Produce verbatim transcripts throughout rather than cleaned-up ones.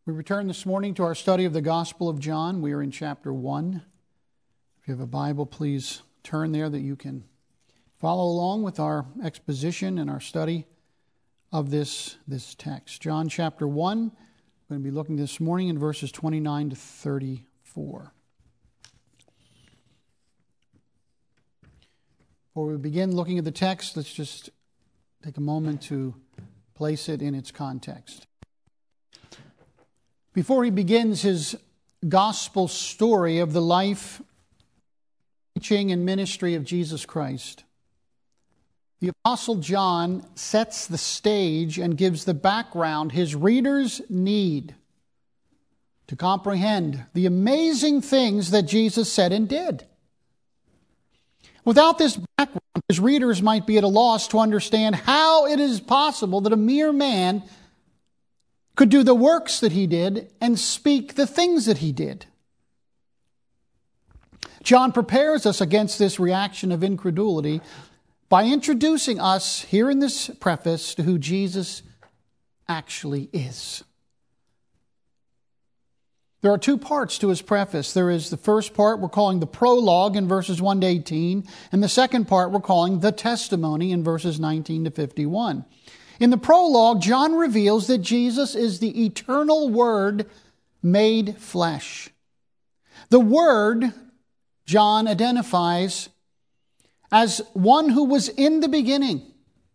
We return this morning to our study of the Gospel of John. We are in chapter one. If you have a Bible, please turn there that you can follow along with our exposition and our study of this, this text. John chapter one, we're going to be looking this morning in verses twenty-nine to thirty-four. Before we begin looking at the text, let's just take a moment to place it in its context. Before he begins his gospel story of the life, teaching, and ministry of Jesus Christ, the Apostle John sets the stage and gives the background his readers need to comprehend the amazing things that Jesus said and did. Without this background, his readers might be at a loss to understand how it is possible that a mere man could do the works that he did and speak the things that he did. John prepares us against this reaction of incredulity by introducing us here in this preface to who Jesus actually is. There are two parts to his preface. There is the first part we're calling the prologue in verses one to eighteen, and the second part we're calling the testimony in verses nineteen to fifty-one. In the prologue, John reveals that Jesus is the eternal Word made flesh. The Word, John identifies as one who was in the beginning,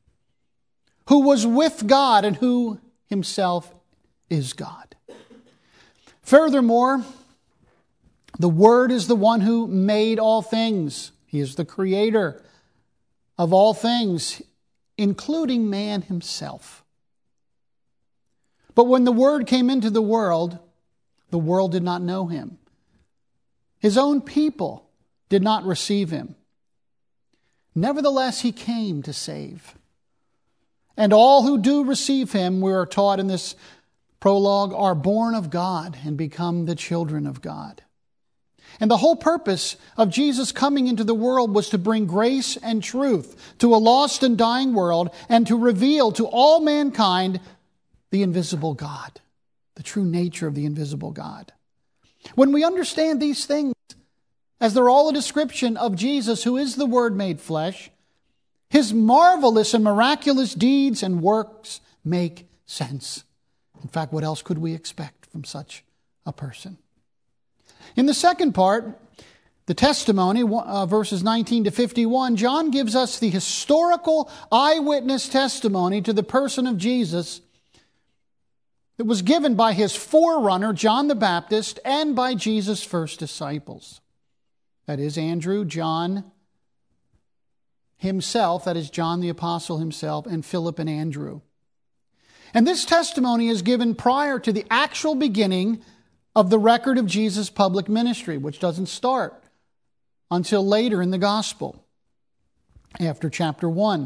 who was with God, and who himself is God. Furthermore, the Word is the one who made all things. He is the creator of all things, including man himself. But when the Word came into the world, the world did not know him. His own people did not receive him. Nevertheless, he came to save. And all who do receive him, we are taught in this prologue, are born of God and become the children of God. And the whole purpose of Jesus coming into the world was to bring grace and truth to a lost and dying world and to reveal to all mankind the invisible God, the true nature of the invisible God. When we understand these things, as they're all a description of Jesus, who is the Word made flesh, his marvelous and miraculous deeds and works make sense. In fact, what else could we expect from such a person? In the second part, the testimony, uh, verses nineteen to fifty-one, John gives us the historical eyewitness testimony to the person of Jesus that was given by his forerunner, John the Baptist, and by Jesus' first disciples. That is Andrew, John himself, that is John the Apostle himself, and Philip and Andrew. And this testimony is given prior to the actual beginning of the record of Jesus' public ministry, which doesn't start until later in the gospel, after chapter one.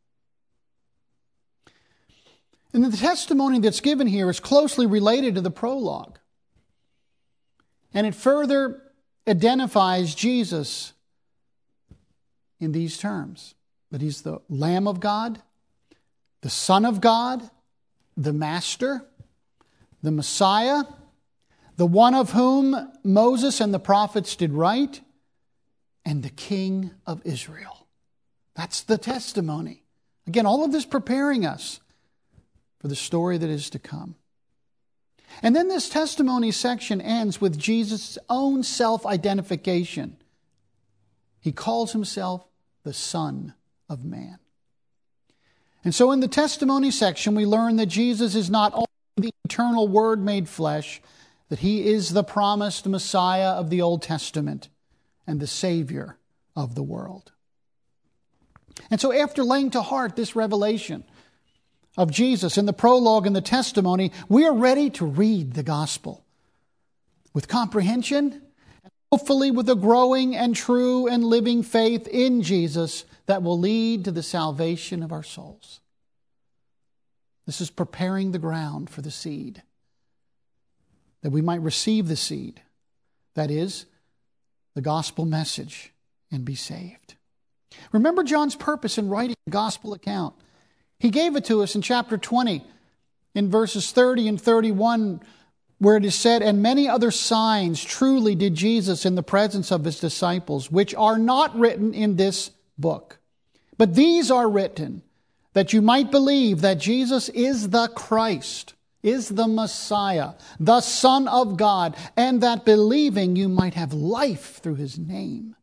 And the testimony that's given here is closely related to the prologue. And it further identifies Jesus in these terms, that he's the Lamb of God, the Son of God, the Master, the Messiah, the one of whom Moses and the prophets did write, and the King of Israel. That's the testimony. Again, all of this preparing us for the story that is to come. And then this testimony section ends with Jesus' own self-identification. He calls himself the Son of Man. And so in the testimony section, we learn that Jesus is not only the eternal Word made flesh, that he is the promised Messiah of the Old Testament and the Savior of the world. And so after laying to heart this revelation of Jesus in the prologue and the testimony, we are ready to read the gospel with comprehension, and hopefully with a growing and true and living faith in Jesus that will lead to the salvation of our souls. This is preparing the ground for the seed, that we might receive the seed, that is, the gospel message, and be saved. Remember John's purpose in writing the gospel account. He gave it to us in chapter twenty, in verses thirty and thirty-one, where it is said, "And many other signs truly did Jesus in the presence of his disciples, which are not written in this book. But these are written, that you might believe that Jesus is the Christ, is the Messiah, the Son of God, and that believing you might have life through his name."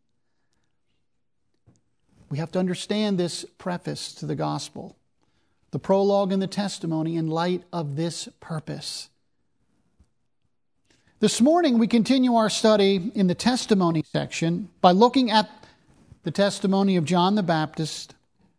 We have to understand this preface to the gospel, the prologue and the testimony, in light of this purpose. This morning we continue our study in the testimony section by looking at the testimony of John the Baptist.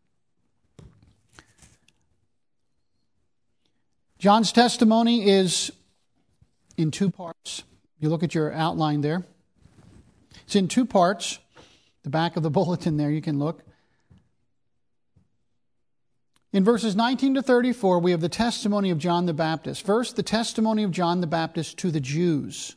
John's testimony is in two parts. You look at your outline there. It's in two parts. The back of the bulletin there, you can look. In verses nineteen to thirty-four, we have the testimony of John the Baptist. First, the testimony of John the Baptist to the Jews.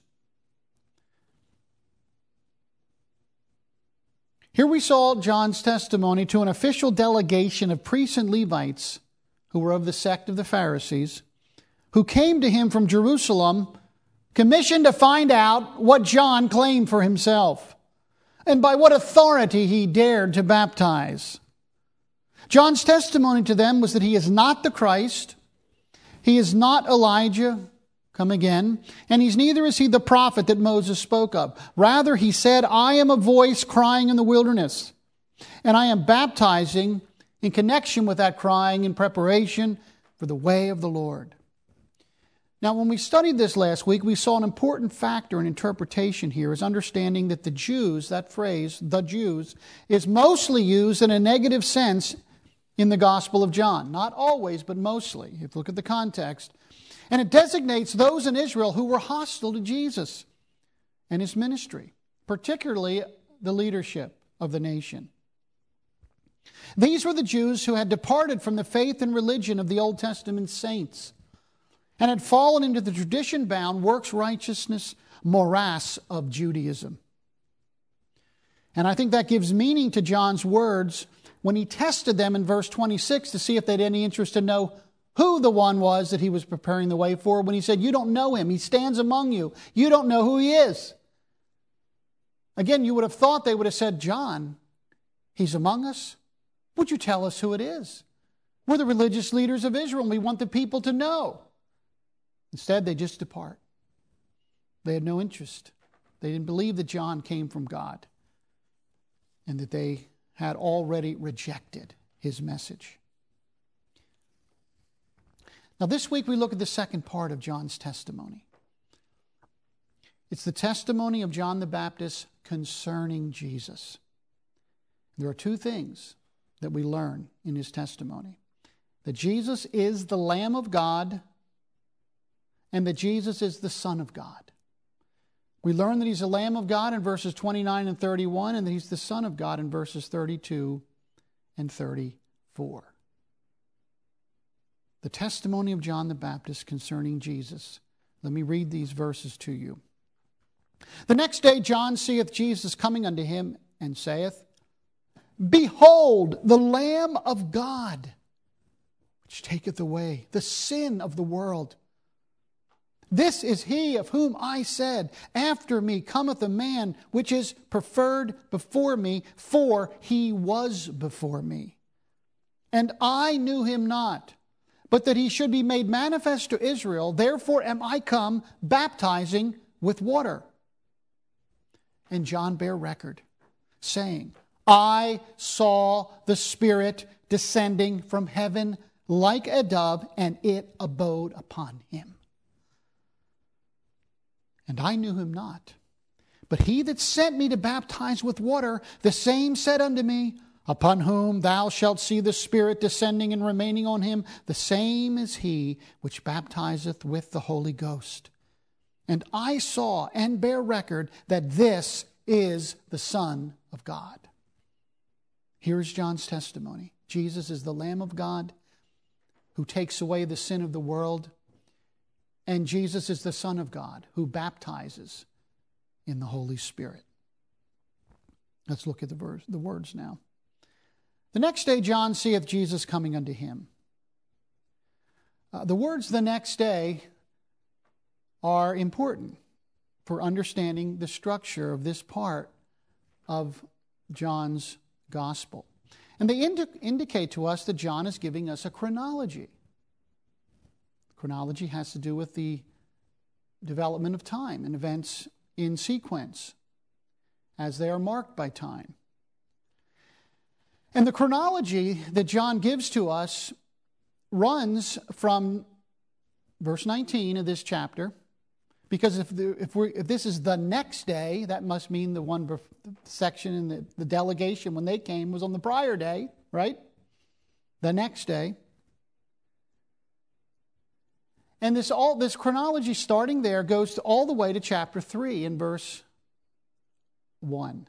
Here we saw John's testimony to an official delegation of priests and Levites who were of the sect of the Pharisees, who came to him from Jerusalem, commissioned to find out what John claimed for himself and by what authority he dared to baptize. John's testimony to them was that he is not the Christ, he is not Elijah, come again, and he's neither is he the prophet that Moses spoke of. Rather, he said, "I am a voice crying in the wilderness, and I am baptizing in connection with that crying in preparation for the way of the Lord." Now, when we studied this last week, we saw an important factor in interpretation here is understanding that the Jews, that phrase, the Jews, is mostly used in a negative sense in the Gospel of John. Not always, but mostly, if you look at the context. And it designates those in Israel who were hostile to Jesus and his ministry, particularly the leadership of the nation. These were the Jews who had departed from the faith and religion of the Old Testament saints and had fallen into the tradition-bound, works-righteousness morass of Judaism. And I think that gives meaning to John's words when he tested them in verse twenty-six to see if they had any interest to know who the one was that he was preparing the way for, when he said, "You don't know him. He stands among you. You don't know who he is." Again, you would have thought they would have said, "John, he's among us. Would you tell us who it is? We're the religious leaders of Israel, and we want the people to know." Instead, they just depart. They had no interest. They didn't believe that John came from God and that they had already rejected his message. Now, this week we look at the second part of John's testimony. It's the testimony of John the Baptist concerning Jesus. There are two things that we learn in his testimony: that Jesus is the Lamb of God and that Jesus is the Son of God. We learn that he's the Lamb of God in verses twenty-nine and thirty-one, and that he's the Son of God in verses thirty-two and thirty-four. The testimony of John the Baptist concerning Jesus. Let me read these verses to you. "The next day John seeth Jesus coming unto him, and saith, Behold, the Lamb of God, which taketh away the sin of the world. This is he of whom I said, After me cometh a man which is preferred before me, for he was before me. And I knew him not, but that he should be made manifest to Israel. Therefore am I come baptizing with water. And John bare record, saying, I saw the Spirit descending from heaven like a dove, and it abode upon him. And I knew him not. But he that sent me to baptize with water, the same said unto me, Upon whom thou shalt see the Spirit descending and remaining on him, the same is he which baptizeth with the Holy Ghost. And I saw and bear record that this is the Son of God. Here is John's testimony. Jesus is the Lamb of God who takes away the sin of the world. And Jesus is the Son of God who baptizes in the Holy Spirit. Let's look at the verse, the words now. The next day John seeth Jesus coming unto him. Uh, the words the next day are important for understanding the structure of this part of John's gospel. And they indi- indicate to us that John is giving us a chronology. Chronology has to do with the development of time and events in sequence as they are marked by time. And the chronology that John gives to us runs from verse nineteen of this chapter, because if the, if, we're, if this is the next day, that must mean the one bef- section in the, the delegation when they came was on the prior day, right? The next day. And this all this chronology starting there goes to all the way to chapter three in verse one.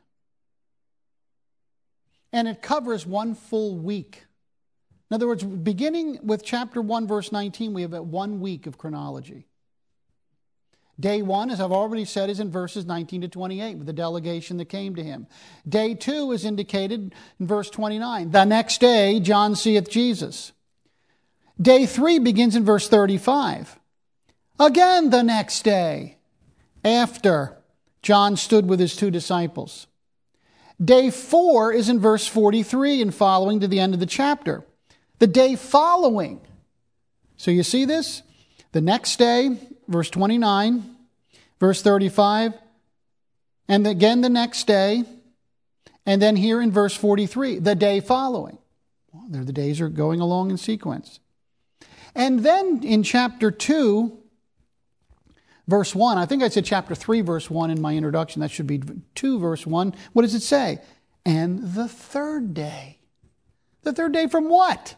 And it covers one full week. In other words, beginning with chapter one, verse nineteen, we have one week of chronology. Day one, as I've already said, is in verses nineteen to twenty-eight, with the delegation that came to him. Day two is indicated in verse twenty-nine. The next day, John seeth Jesus. Day three begins in verse thirty-five. Again the next day, after John stood with his two disciples. Day four is in verse forty-three and following to the end of the chapter. The day following. So you see this? The next day, verse twenty-nine, verse thirty-five, and again the next day, and then here in verse forty-three, the day following. Well, there the days are going along in sequence. And then in chapter two, verse one, I think I said chapter three, verse one in my introduction. That should be two, verse one. What does it say? And the third day. The third day from what?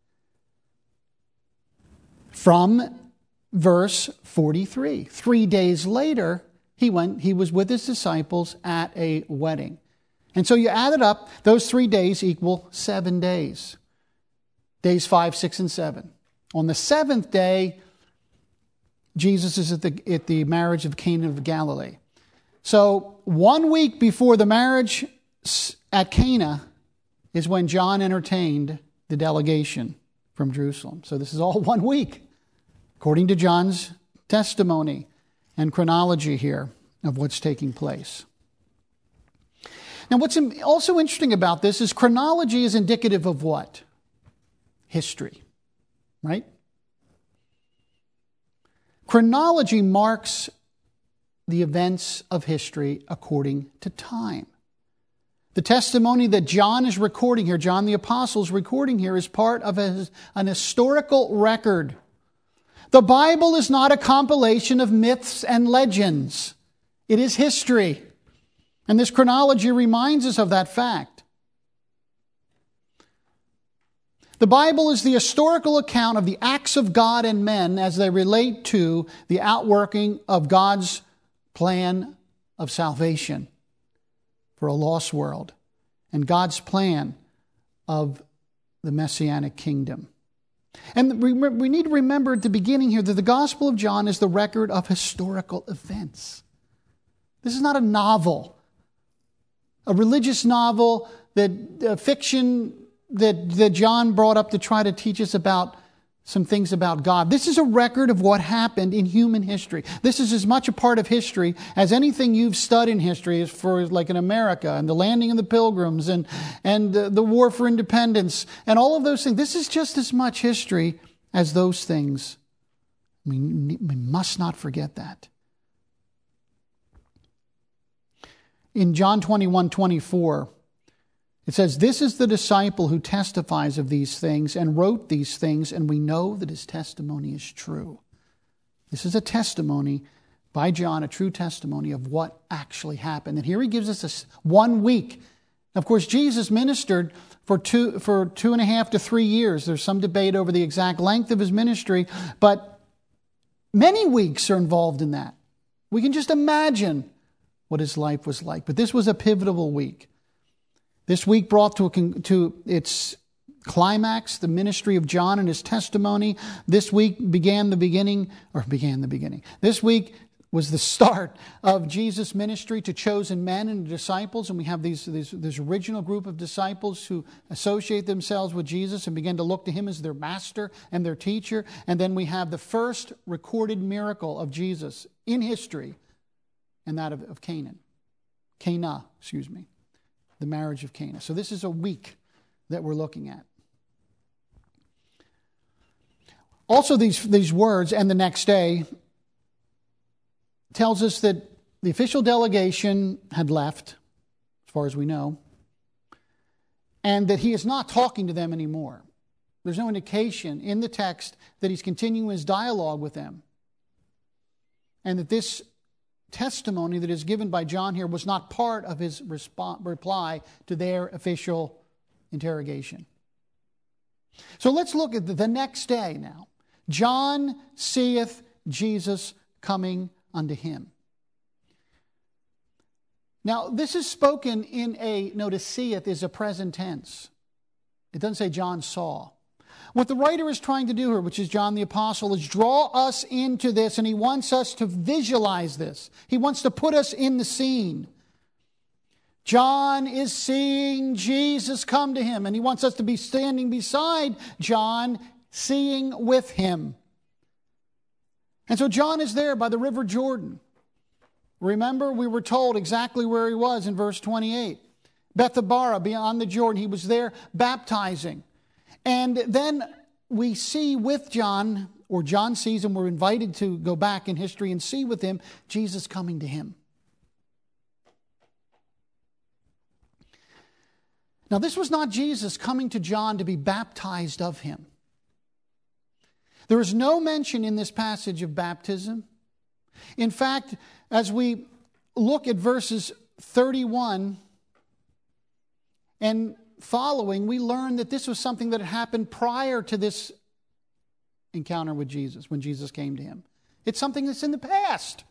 From verse forty-three. Three days later, he went. He was with his disciples at a wedding. And so you add it up, those three days equal seven days. Days five, six, and seven. On the seventh day, Jesus is at the, at the marriage of Cana of Galilee. So one week before the marriage at Cana is when John entertained the delegation from Jerusalem. So this is all one week, according to John's testimony and chronology here of what's taking place. Now, what's also interesting about this is chronology is indicative of what? History, right? Chronology marks the events of history according to time. The testimony that John is recording here, John the Apostle is recording here, is part of a, an historical record. The Bible is not a compilation of myths and legends. It is history. And this chronology reminds us of that fact. The Bible is the historical account of the acts of God and men as they relate to the outworking of God's plan of salvation for a lost world and God's plan of the Messianic kingdom. And we need to remember at the beginning here that the Gospel of John is the record of historical events. This is not a novel, a religious novel, that uh, fiction that, that John brought up to try to teach us about some things about God. This is a record of what happened in human history. This is as much a part of history as anything you've studied in history, is for like in America and the landing of the Pilgrims and, and uh, the war for independence and all of those things. This is just as much history as those things. We, we must not forget that. In John twenty-one twenty-four, it says, "This is the disciple who testifies of these things and wrote these things, and we know that his testimony is true." This is a testimony by John, a true testimony of what actually happened. And here he gives us this one week. Of course, Jesus ministered for two, for two and a half to three years. There's some debate over the exact length of his ministry, but many weeks are involved in that. We can just imagine what his life was like. But this was a pivotal week. This week brought to, a, to its climax the ministry of John and his testimony. This week began the beginning, or began the beginning. This week was the start of Jesus' ministry to chosen men and disciples. And we have these, these, this original group of disciples who associate themselves with Jesus and begin to look to him as their master and their teacher. And then we have the first recorded miracle of Jesus in history, and that of, of Canaan. Cana, excuse me. The marriage of Cana. So this is a week that we're looking at. Also, these, these words, and the next day, tells us that the official delegation had left, as far as we know, and that he is not talking to them anymore. There's no indication in the text that he's continuing his dialogue with them. And that this testimony that is given by John here was not part of his resp- reply to their official interrogation. So let's look at the next day now. John seeth Jesus coming unto him. Now, this is spoken in a, notice, seeth is a present tense. It doesn't say John saw. What the writer is trying to do here, which is John the Apostle, is draw us into this, and he wants us to visualize this. He wants to put us in the scene. John is seeing Jesus come to him, and he wants us to be standing beside John, seeing with him. And so John is there by the river Jordan. Remember, we were told exactly where he was in verse twenty-eight. Bethabara, beyond the Jordan. He was there baptizing. And then we see with John, or John sees him, we're invited to go back in history and see with him, Jesus coming to him. Now, this was not Jesus coming to John to be baptized of him. There is no mention in this passage of baptism. In fact, as we look at verses thirty-one and following, we learn that this was something that had happened prior to this encounter with Jesus, when Jesus came to him. It's something that's in the past.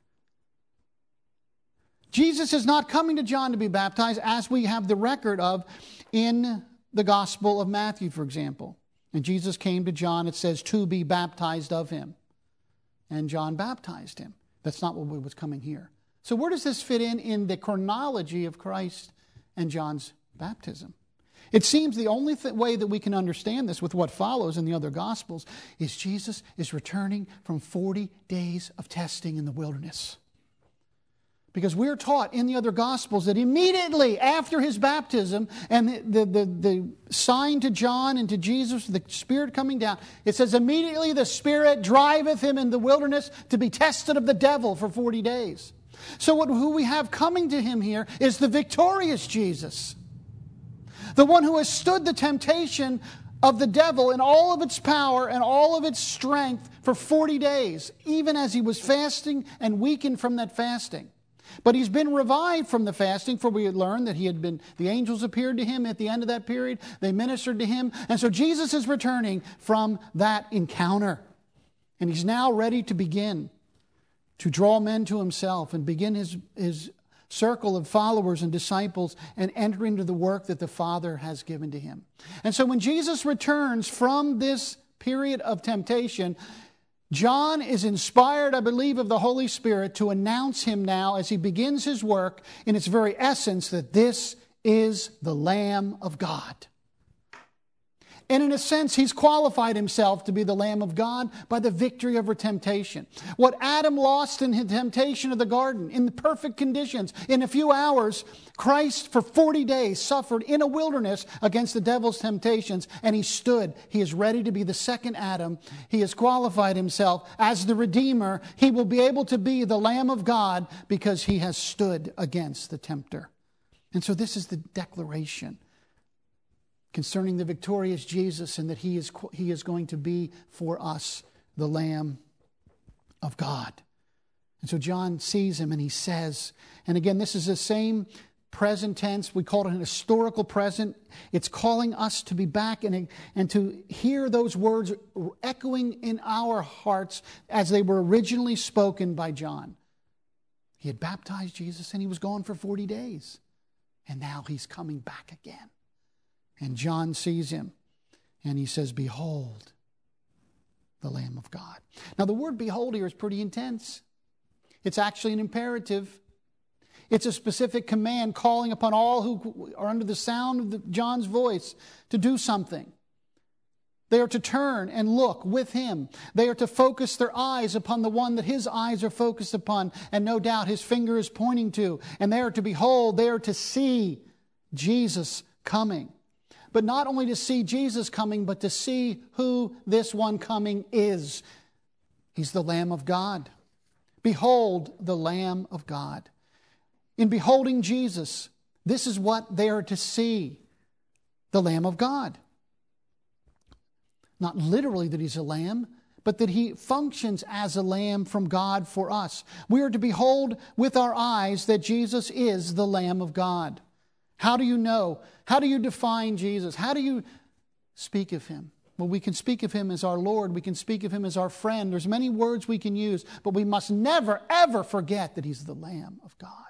Jesus is not coming to John to be baptized, as we have the record of in the Gospel of Matthew, for example. And Jesus came to John, it says, to be baptized of him. And John baptized him. That's not what was coming here. So where does this fit in in the chronology of Christ and John's baptism? It seems the only th- way that we can understand this with what follows in the other Gospels is Jesus is returning from forty days of testing in the wilderness. Because we're taught in the other Gospels that immediately after his baptism and the, the, the, the sign to John and to Jesus, the Spirit coming down, it says immediately the Spirit driveth him in the wilderness to be tested of the devil for forty days. So what, who we have coming to him here is the victorious Jesus. The one who has stood the temptation of the devil in all of its power and all of its strength for forty days, even as he was fasting and weakened from that fasting. But he's been revived from the fasting, for we had learned that he had been, the angels appeared to him at the end of that period. They ministered to him. And so Jesus is returning from that encounter. And he's now ready to begin to draw men to himself and begin his, his circle of followers and disciples and enter into the work that the Father has given to him. And so when Jesus returns from this period of temptation, John is inspired, I believe, of the Holy Spirit to announce him now as he begins his work in its very essence that this is the Lamb of God. And in a sense, he's qualified himself to be the Lamb of God by the victory over temptation. What Adam lost in the temptation of the garden, in the perfect conditions, in a few hours, Christ for forty days suffered in a wilderness against the devil's temptations, and he stood. He is ready to be the second Adam. He has qualified himself as the Redeemer. He will be able to be the Lamb of God because he has stood against the tempter. And so this is the declaration concerning the victorious Jesus, and that he is, he is going to be for us the Lamb of God. And so John sees him and he says, and again, this is the same present tense. We call it an historical present. It's calling us to be back and, and to hear those words echoing in our hearts as they were originally spoken by John. He had baptized Jesus and he was gone for forty days. And now he's coming back again. And John sees him and he says, behold, the Lamb of God. Now the word behold here is pretty intense. It's actually an imperative. It's a specific command calling upon all who are under the sound of the, John's voice to do something. They are to turn and look with him. They are to focus their eyes upon the one that his eyes are focused upon, and no doubt his finger is pointing to. And they are to behold, they are to see Jesus coming. But not only to see Jesus coming, but to see who this one coming is. He's the Lamb of God. Behold the Lamb of God. In beholding Jesus, this is what they are to see. The Lamb of God. Not literally that he's a lamb, but that he functions as a lamb from God for us. We are to behold with our eyes that Jesus is the Lamb of God. How do you know? How do you define Jesus? How do you speak of him? Well, we can speak of him as our Lord. We can speak of him as our friend. There's many words we can use, but we must never, ever forget that he's the Lamb of God.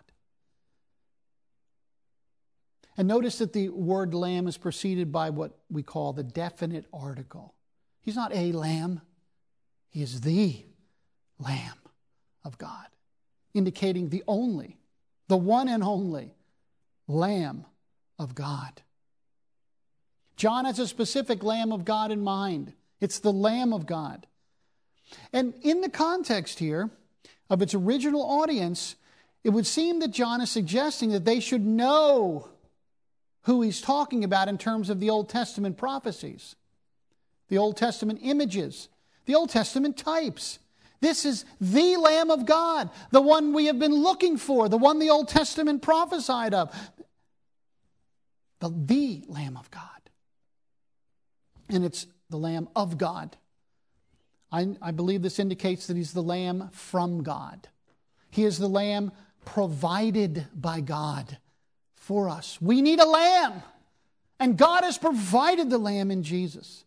And notice that the word lamb is preceded by what we call the definite article. He's not a lamb. He is the Lamb of God, indicating the only, the one and only Lamb of God. John has a specific Lamb of God in mind. It's the Lamb of God. And in the context here of its original audience, it would seem that John is suggesting that they should know who he's talking about in terms of the Old Testament prophecies, the Old Testament images, the Old Testament types. This is the Lamb of God, the one we have been looking for, the one the Old Testament prophesied of, the, the Lamb of God. And it's the Lamb of God. I, I believe this indicates that he's the Lamb from God. He is the Lamb provided by God for us. We need a lamb, and God has provided the lamb in Jesus.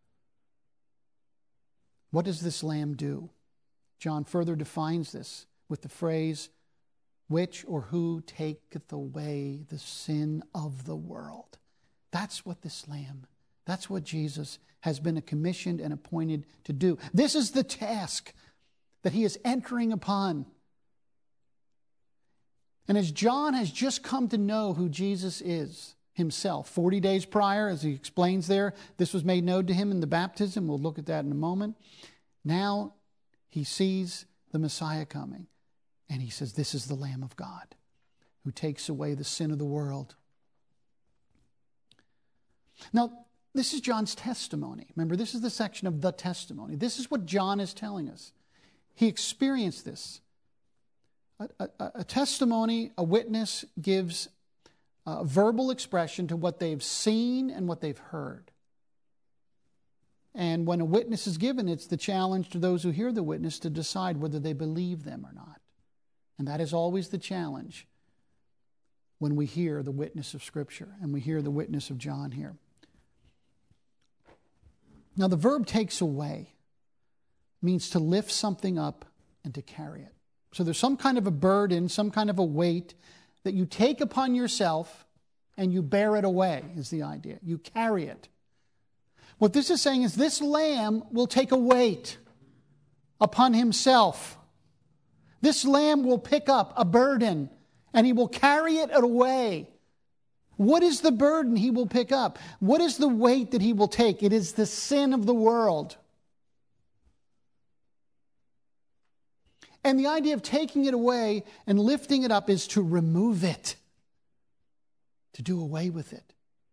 What does this lamb do? John further defines this with the phrase, which or who taketh away the sin of the world. That's what this lamb, that's what Jesus has been commissioned and appointed to do. This is the task that he is entering upon. And as John has just come to know who Jesus is himself, forty days prior, as he explains there, this was made known to him in the baptism. We'll look at that in a moment. Now he sees the Messiah coming, and he says, this is the Lamb of God who takes away the sin of the world. Now, this is John's testimony. Remember, this is the section of the testimony. This is what John is telling us. He experienced this. A, a, a testimony, a witness gives a verbal expression to what they've seen and what they've heard. And when a witness is given, it's the challenge to those who hear the witness to decide whether they believe them or not. And that is always the challenge when we hear the witness of Scripture and we hear the witness of John here. Now, the verb takes away means to lift something up and to carry it. So there's some kind of a burden, some kind of a weight that you take upon yourself and you bear it away, is the idea. You carry it. What this is saying is this lamb will take a weight upon himself. This lamb will pick up a burden and he will carry it away. What is the burden he will pick up? What is the weight that he will take? It is the sin of the world. And the idea of taking it away and lifting it up is to remove it, to do away with it.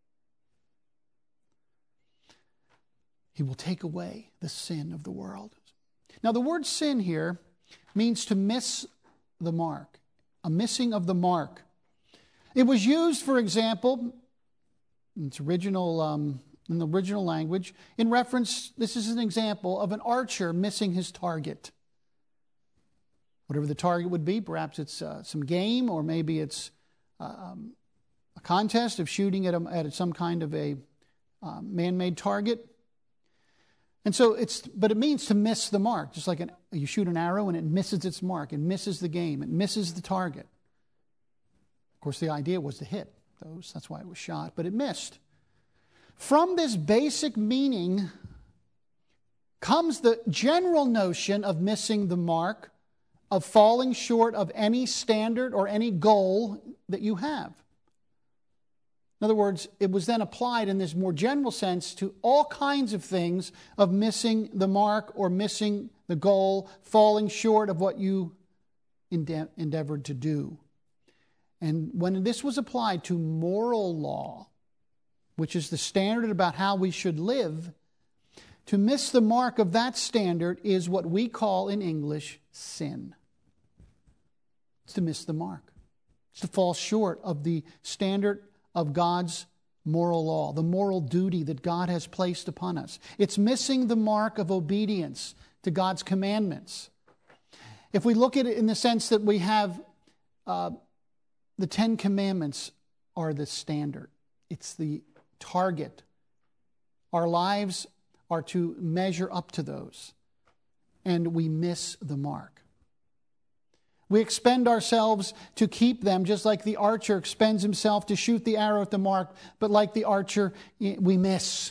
He will take away the sin of the world. Now, the word sin here means to miss the mark, a missing of the mark. It was used, for example, in its original, um, in the original language, in reference, this is an example of an archer missing his target. Whatever the target would be, perhaps it's uh, some game, or maybe it's um, a contest of shooting at, a, at some kind of a uh, man-made target. And so it's, but it means to miss the mark, just like an, you shoot an arrow and it misses its mark, it misses the game, it misses the target. Of course, the idea was to hit those, that's why it was shot, but it missed. From this basic meaning comes the general notion of missing the mark of falling short of any standard or any goal that you have. In other words, it was then applied in this more general sense to all kinds of things of missing the mark or missing the goal, falling short of what you ende- endeavored to do. And when this was applied to moral law, which is the standard about how we should live, to miss the mark of that standard is what we call in English sin. It's to miss the mark. It's to fall short of the standard of God's moral law, the moral duty that God has placed upon us. It's missing the mark of obedience to God's commandments. If we look at it in the sense that we have uh, the Ten Commandments are the standard. It's the target. Our lives are to measure up to those, and we miss the mark. We expend ourselves to keep them, just like the archer expends himself to shoot the arrow at the mark, but like the archer, we miss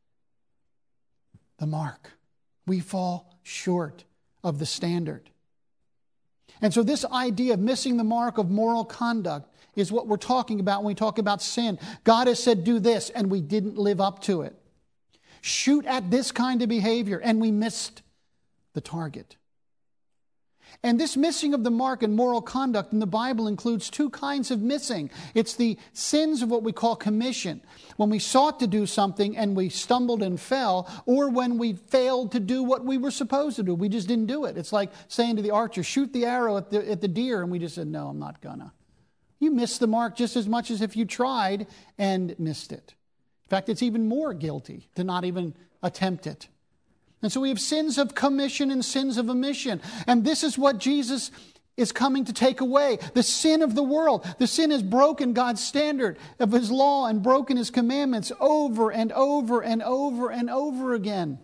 the mark. We fall short of the standard. And so this idea of missing the mark of moral conduct is what we're talking about when we talk about sin. God has said, do this, and we didn't live up to it. Shoot at this kind of behavior, and we missed the target. And this missing of the mark in moral conduct in the Bible includes two kinds of missing. It's the sins of what we call commission, when we sought to do something and we stumbled and fell, or when we failed to do what we were supposed to do. We just didn't do it. It's like saying to the archer, shoot the arrow at the, at the deer, and we just said, no, I'm not gonna. You missed the mark just as much as if you tried and missed it. In fact, it's even more guilty to not even attempt it. And so we have sins of commission and sins of omission. And this is what Jesus is coming to take away. The sin of the world. The sin has broken God's standard of His law and broken His commandments over and over and over and over again.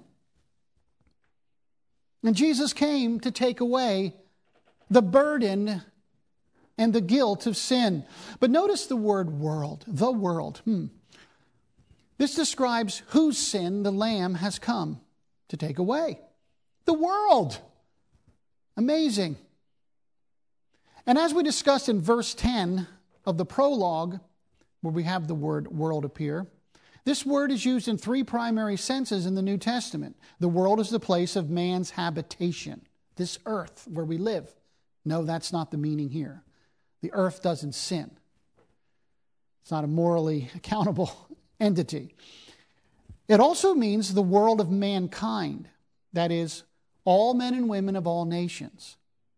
And Jesus came to take away the burden and the guilt of sin. But notice the word world. The world. Hmm. This describes whose sin the Lamb has come to take away. The world. Amazing. And as we discussed in verse ten of the prologue, where we have the word world appear, this word is used in three primary senses in the New Testament. The world is the place of man's habitation, this earth where we live. No, that's not the meaning here. The earth doesn't sin. It's not a morally accountable entity. It also means the world of mankind, that is, all men and women of all nations,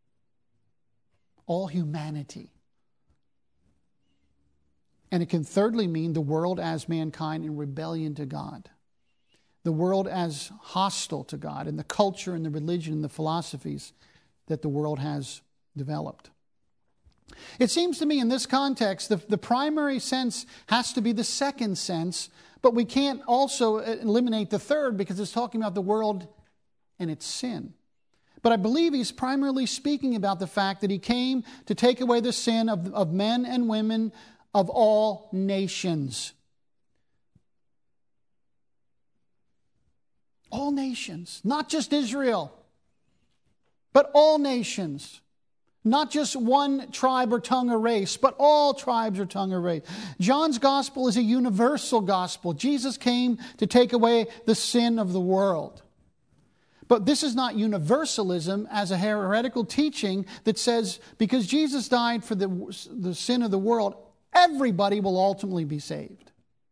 all humanity. And it can thirdly mean the world as mankind in rebellion to God, the world as hostile to God, and the culture and the religion and the philosophies that the world has developed. It seems to me in this context, the, the primary sense has to be the second sense, but we can't also eliminate the third because it's talking about the world and its sin. But I believe he's primarily speaking about the fact that he came to take away the sin of, of men and women of all nations. All nations, not just Israel, but all nations. Not just one tribe or tongue or race, but all tribes or tongue or race. John's gospel is a universal gospel. Jesus came to take away the sin of the world. But this is not universalism as a heretical teaching that says because Jesus died for the, the sin of the world, everybody will ultimately be saved.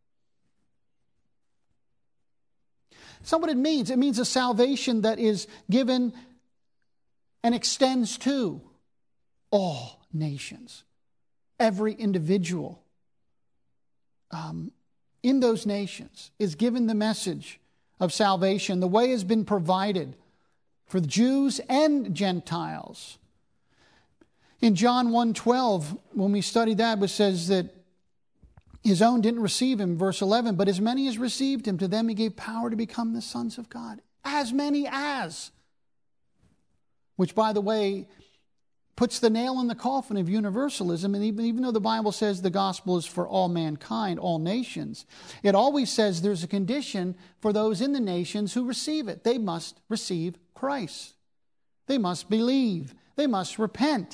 That's not what it means. It means a salvation that is given and extends to all nations, every individual um, in those nations is given the message of salvation. The way has been provided for the Jews and Gentiles. In John one twelve, when we studied that, it says that his own didn't receive him, verse eleven, but as many as received him, to them he gave power to become the sons of God. As many as. Which, by the way, puts the nail in the coffin of universalism. And even, even though the Bible says the gospel is for all mankind, all nations, it always says there's a condition for those in the nations who receive it. They must receive Christ. They must believe. They must repent.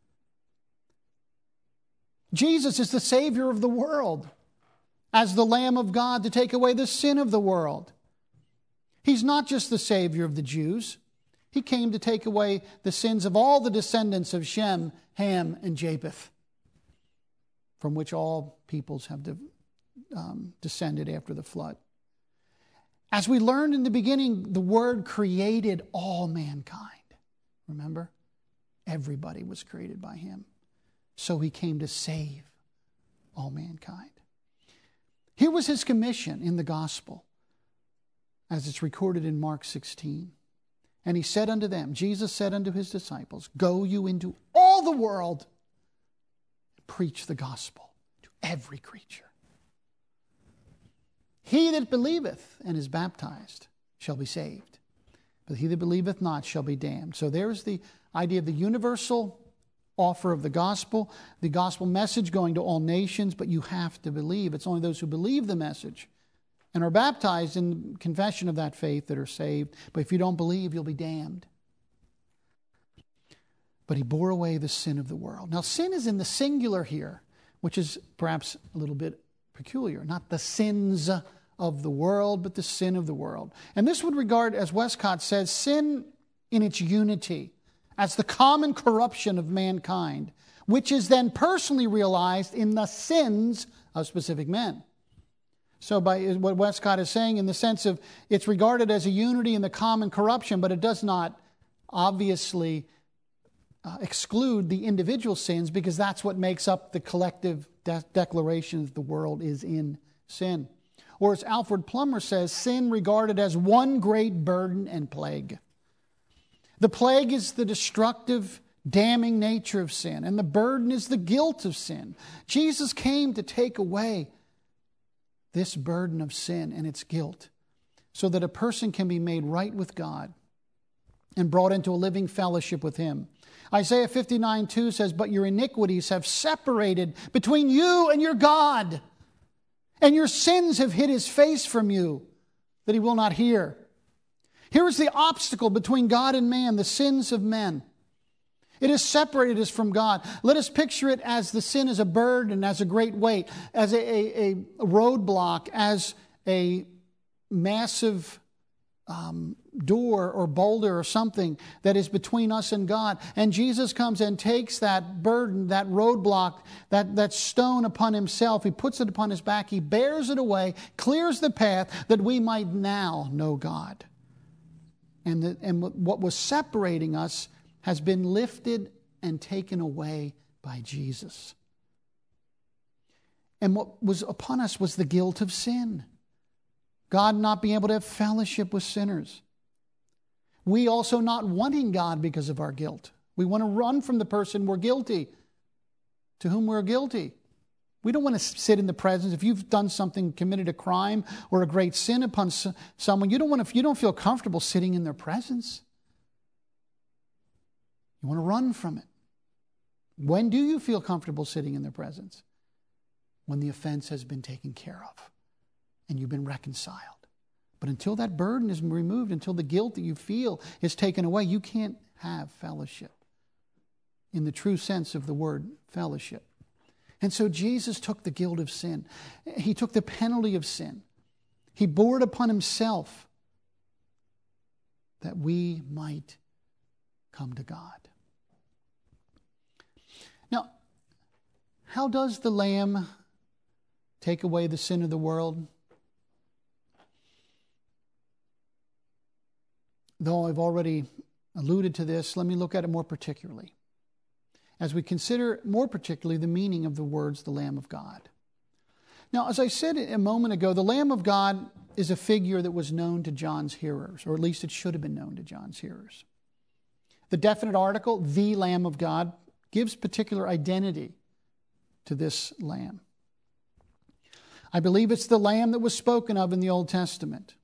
Jesus is the Savior of the world as the Lamb of God to take away the sin of the world. He's not just the Savior of the Jews. He came to take away the sins of all the descendants of Shem, Ham, and Japheth, from which all peoples have de- um, descended after the flood. As we learned in the beginning, the Word created all mankind. Remember? Everybody was created by Him. So He came to save all mankind. Here was His commission in the gospel, as it's recorded in Mark sixteen. And He said unto them, Jesus said unto His disciples, Go you into all the world, and preach the gospel to every creature. He that believeth and is baptized shall be saved, but he that believeth not shall be damned. So there's the idea of the universal offer of the gospel, the gospel message going to all nations, but you have to believe. It's only those who believe the message and are baptized in confession of that faith that are saved. But if you don't believe, you'll be damned. But He bore away the sin of the world. Now, sin is in the singular here, which is perhaps a little bit peculiar. Not the sins of the world, but the sin of the world. And this would regard, as Westcott says, sin in its unity as the common corruption of mankind, which is then personally realized in the sins of specific men. So by what Westcott is saying, in the sense of it's regarded as a unity in the common corruption, but it does not obviously uh, exclude the individual sins, because that's what makes up the collective de- declaration that the world is in sin. Or as Alfred Plummer says, sin regarded as one great burden and plague. The plague is the destructive, damning nature of sin, and the burden is the guilt of sin. Jesus came to take away this burden of sin and its guilt, so that a person can be made right with God and brought into a living fellowship with Him. Isaiah fifty-nine two says, But your iniquities have separated between you and your God, and your sins have hid His face from you, that He will not hear. Here is the obstacle between God and man, the sins of men. It has separated us from God. Let us picture it as the sin as a burden, as a great weight, as a, a, a roadblock, as a massive um, door or boulder or something that is between us and God. And Jesus comes and takes that burden, that roadblock, that, that stone upon Himself. He puts it upon His back. He bears it away, clears the path that we might now know God. And, the, and what was separating us has been lifted and taken away by Jesus. And what was upon us was the guilt of sin. God not being able to have fellowship with sinners. We also not wanting God because of our guilt. We want to run from the person we're guilty, to whom we're guilty. We don't want to sit in the presence. If you've done something, committed a crime or a great sin upon someone, you don't want to, you don't feel comfortable sitting in their presence. You want to run from it. When do you feel comfortable sitting in their presence? When the offense has been taken care of and you've been reconciled. But until that burden is removed, until the guilt that you feel is taken away, you can't have fellowship in the true sense of the word fellowship. And so Jesus took the guilt of sin. He took the penalty of sin. He bore it upon Himself that we might come to God. Now, how does the Lamb take away the sin of the world? Though I've already alluded to this, let me look at it more particularly, as we consider more particularly the meaning of the words, the Lamb of God. Now, as I said a moment ago, the Lamb of God is a figure that was known to John's hearers, or at least it should have been known to John's hearers. The definite article, the Lamb of God, gives particular identity to this Lamb. I believe it's the Lamb that was spoken of in the Old Testament.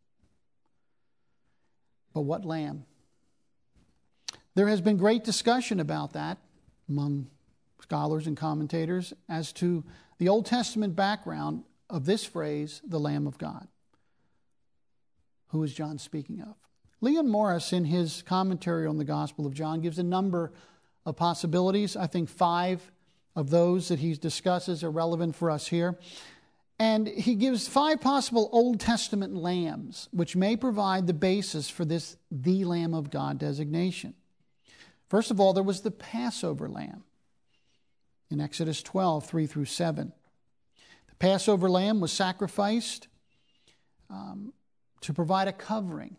But what Lamb? There has been great discussion about that among scholars and commentators as to the Old Testament background of this phrase, the Lamb of God. Who is John speaking of? Leon Morris, in his commentary on the Gospel of John, gives a number of possibilities. I think five of those that he discusses are relevant for us here. And he gives five possible Old Testament lambs, which may provide the basis for this the Lamb of God designation. First of all, there was the Passover lamb in Exodus twelve, three through seven. The Passover lamb was sacrificed um, to provide a covering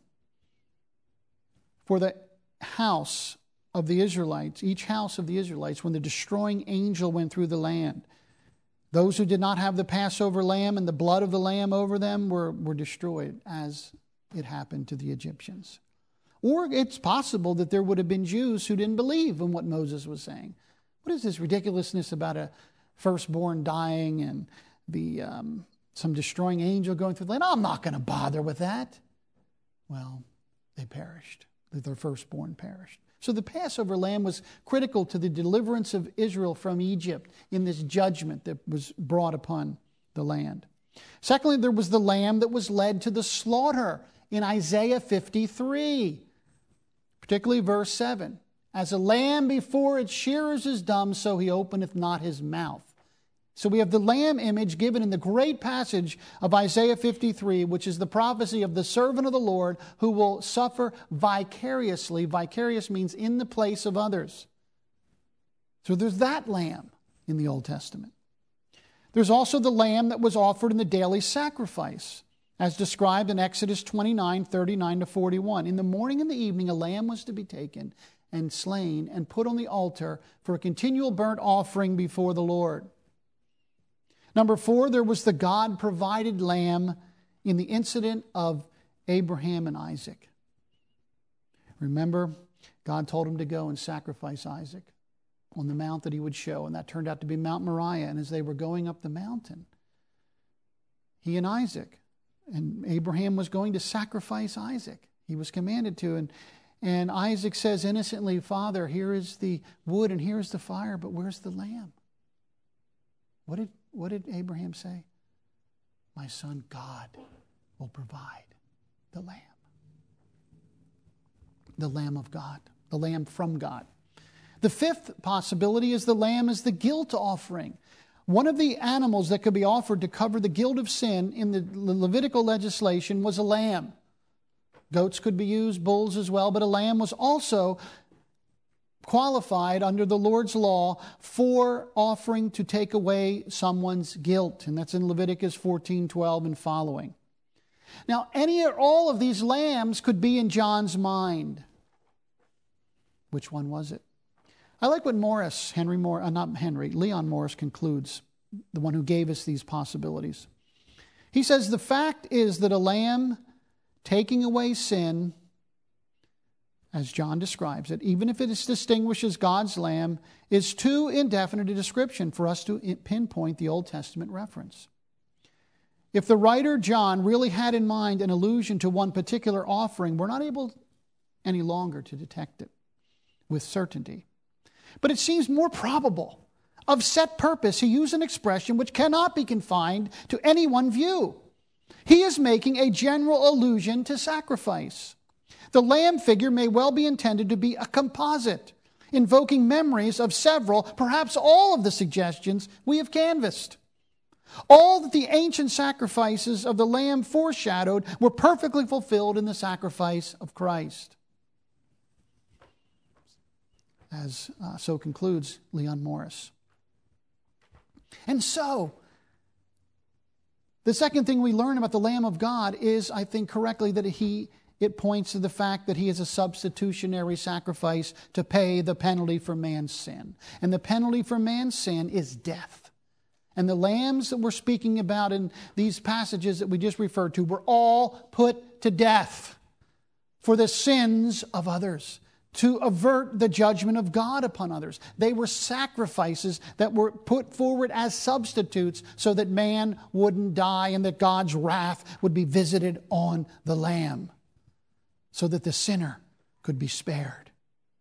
for the house of the Israelites, each house of the Israelites, when the destroying angel went through the land. Those who did not have the Passover lamb and the blood of the lamb over them were, were destroyed, as it happened to the Egyptians. Or it's possible that there would have been Jews who didn't believe in what Moses was saying. What is this ridiculousness about a firstborn dying and the um, some destroying angel going through the land? I'm not going to bother with that. Well, they perished. Their firstborn perished. So the Passover lamb was critical to the deliverance of Israel from Egypt in this judgment that was brought upon the land. Secondly, there was the lamb that was led to the slaughter in Isaiah fifty-three, particularly verse seven. As a lamb before its shearers is dumb, so he openeth not his mouth. So we have the lamb image given in the great passage of Isaiah fifty-three, which is the prophecy of the servant of the Lord who will suffer vicariously. Vicarious means in the place of others. So there's that lamb in the Old Testament. There's also the lamb that was offered in the daily sacrifice, as described in Exodus twenty-nine, thirty-nine to forty-one. In the morning and the evening, a lamb was to be taken and slain and put on the altar for a continual burnt offering before the Lord. Number four, there was the God-provided lamb in the incident of Abraham and Isaac. Remember, God told him to go and sacrifice Isaac on the mount that he would show, and that turned out to be Mount Moriah. And as they were going up the mountain, he and Isaac, and Abraham was going to sacrifice Isaac. He was commanded to, and, and Isaac says innocently, Father, here is the wood and here is the fire, but where's the lamb? What did What did Abraham say? My son, God will provide the lamb. The Lamb of God. The Lamb from God. The fifth possibility is the lamb is the guilt offering. One of the animals that could be offered to cover the guilt of sin in the Levitical legislation was a lamb. Goats could be used, bulls as well, but a lamb was also qualified under the Lord's law for offering to take away someone's guilt. And that's in Leviticus fourteen twelve and following. Now, any or all of these lambs could be in John's mind. Which one was it? I like what Morris, Henry Moore, uh, not Henry, Leon Morris concludes, the one who gave us these possibilities. He says, the fact is that a lamb taking away sin, as John describes it, even if it is distinguished as God's lamb, is too indefinite a description for us to pinpoint the Old Testament reference. If the writer John really had in mind an allusion to one particular offering, we're not able any longer to detect it with certainty. But it seems more probable. Of set purpose, he used an expression which cannot be confined to any one view. He is making a general allusion to sacrifice. The lamb figure may well be intended to be a composite, invoking memories of several, perhaps all of the suggestions we have canvassed. All that the ancient sacrifices of the lamb foreshadowed were perfectly fulfilled in the sacrifice of Christ. As uh, so concludes Leon Morris. And so, the second thing we learn about the Lamb of God is, I think correctly, that he it points to the fact that he is a substitutionary sacrifice to pay the penalty for man's sin. And the penalty for man's sin is death. And the lambs that we're speaking about in these passages that we just referred to were all put to death for the sins of others, to avert the judgment of God upon others. They were sacrifices that were put forward as substitutes so that man wouldn't die and that God's wrath would be visited on the lamb, so that the sinner could be spared.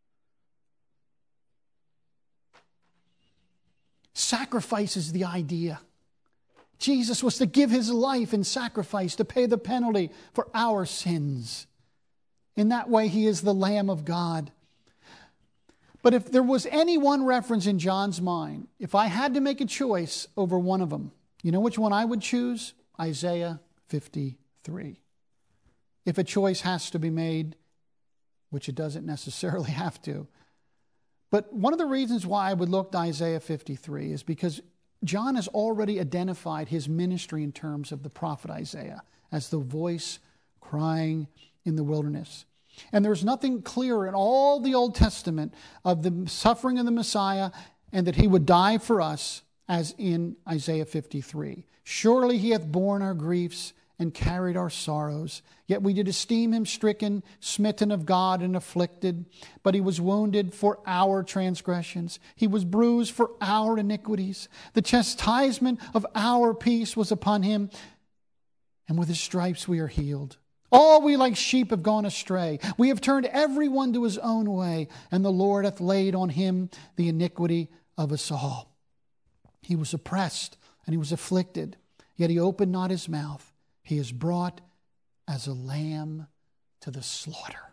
Sacrifice is the idea. Jesus was to give his life in sacrifice to pay the penalty for our sins. In that way, he is the Lamb of God. But if there was any one reference in John's mind, if I had to make a choice over one of them, you know which one I would choose? Isaiah fifty-three. If a choice has to be made, which it doesn't necessarily have to. But one of the reasons why I would look to Isaiah fifty-three is because John has already identified his ministry in terms of the prophet Isaiah as the voice crying in the wilderness. And there's nothing clearer in all the Old Testament of the suffering of the Messiah and that he would die for us as in Isaiah fifty-three. Surely he hath borne our griefs and carried our sorrows. Yet we did esteem him stricken, smitten of God, and afflicted. But he was wounded for our transgressions. He was bruised for our iniquities. The chastisement of our peace was upon him, and with his stripes we are healed. All we like sheep have gone astray. We have turned every one to his own way, and the Lord hath laid on him the iniquity of us all. He was oppressed and he was afflicted, yet he opened not his mouth. He is brought as a lamb to the slaughter.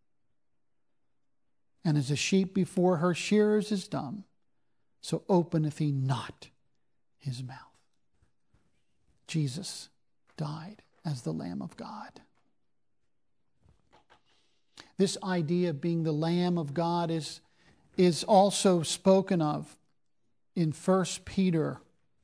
And as a sheep before her shearers is dumb, so openeth he not his mouth. Jesus died as the Lamb of God. This idea of being the Lamb of God is, is also spoken of in First Peter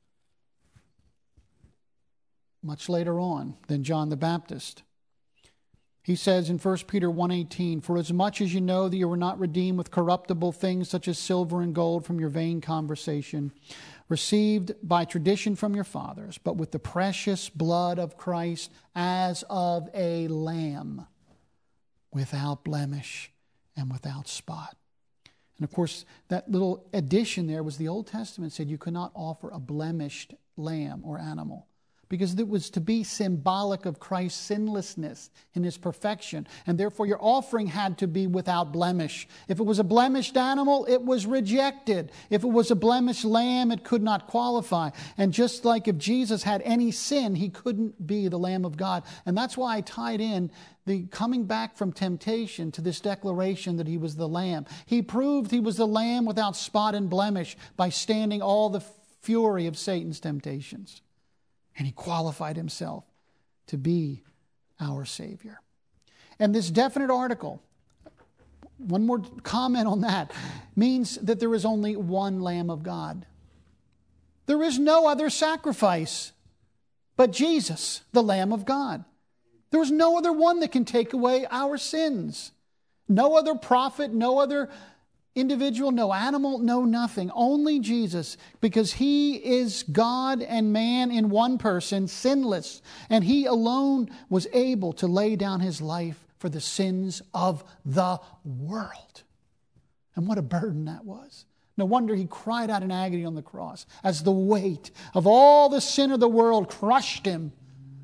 much later on than John the Baptist. He says in First Peter one eighteen, for as much as you know that you were not redeemed with corruptible things such as silver and gold from your vain conversation, received by tradition from your fathers, but with the precious blood of Christ as of a lamb, without blemish and without spot. And of course, that little addition there was the Old Testament said you could not offer a blemished lamb or animal, because it was to be symbolic of Christ's sinlessness in his perfection. And therefore your offering had to be without blemish. If it was a blemished animal, it was rejected. If it was a blemished lamb, it could not qualify. And just like if Jesus had any sin, he couldn't be the Lamb of God. And that's why I tied in the coming back from temptation to this declaration that he was the Lamb. He proved he was the Lamb without spot and blemish by standing all the fury of Satan's temptations. And he qualified himself to be our Savior. And this definite article, one more comment on that, means that there is only one Lamb of God. There is no other sacrifice but Jesus, the Lamb of God. There is no other one that can take away our sins. No other prophet, no other individual, no animal, no nothing. Only Jesus, because he is God and man in one person, sinless. And he alone was able to lay down his life for the sins of the world. And what a burden that was. No wonder he cried out in agony on the cross as the weight of all the sin of the world crushed him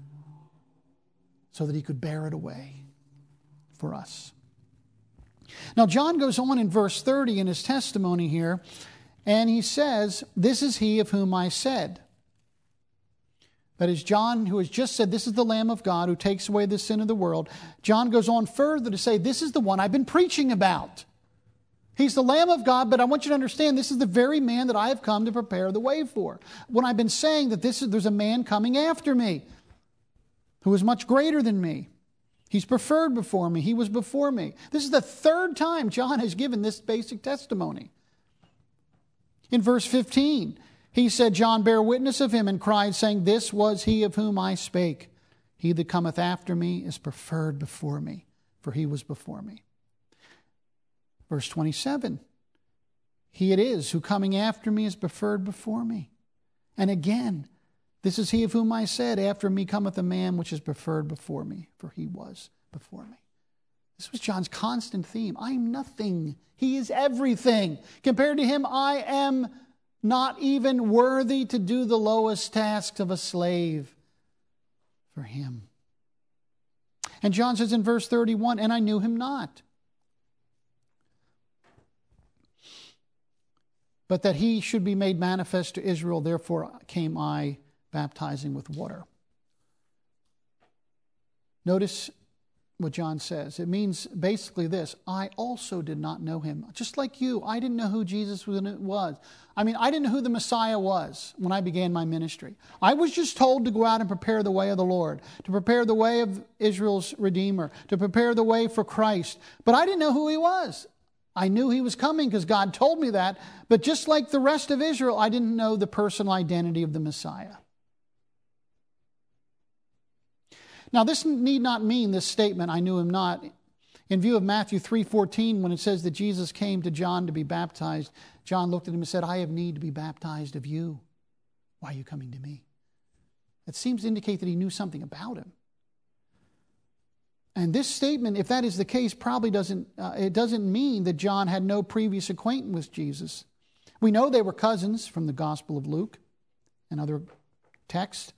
so that he could bear it away for us. Now, John goes on in verse thirty in his testimony here, and he says, this is he of whom I said. That is John, who has just said, this is the Lamb of God who takes away the sin of the world. John goes on further to say, this is the one I've been preaching about. He's the Lamb of God, but I want you to understand this is the very man that I have come to prepare the way for. When I've been saying that this is, there's a man coming after me who is much greater than me. He's preferred before me. He was before me. This is the third time John has given this basic testimony. In verse fifteen, he said, John bare witness of him and cried, saying, this was he of whom I spake. He that cometh after me is preferred before me, for he was before me. Verse twenty-seven, he it is who coming after me is preferred before me. And again, this is he of whom I said, after me cometh a man which is preferred before me, for he was before me. This was John's constant theme. I am nothing. He is everything. Compared to him, I am not even worthy to do the lowest tasks of a slave for him. And John says in verse thirty-one, and I knew him not, but that he should be made manifest to Israel, therefore came I baptizing with water. Notice what John says. It means basically this: I also did not know him. Just like you, I didn't know who Jesus was. I mean, I didn't know who the Messiah was when I began my ministry. I was just told to go out and prepare the way of the Lord, to prepare the way of Israel's Redeemer, to prepare the way for Christ. But I didn't know who he was. I knew he was coming because God told me that. But just like the rest of Israel, I didn't know the personal identity of the Messiah. Now, this need not mean, this statement, I knew him not, in view of Matthew three fourteen, when it says that Jesus came to John to be baptized, John looked at him and said, I have need to be baptized of you. Why are you coming to me? It seems to indicate that he knew something about him. And this statement, if that is the case, probably doesn't, uh, it doesn't mean that John had no previous acquaintance with Jesus. We know they were cousins from the Gospel of Luke and other texts.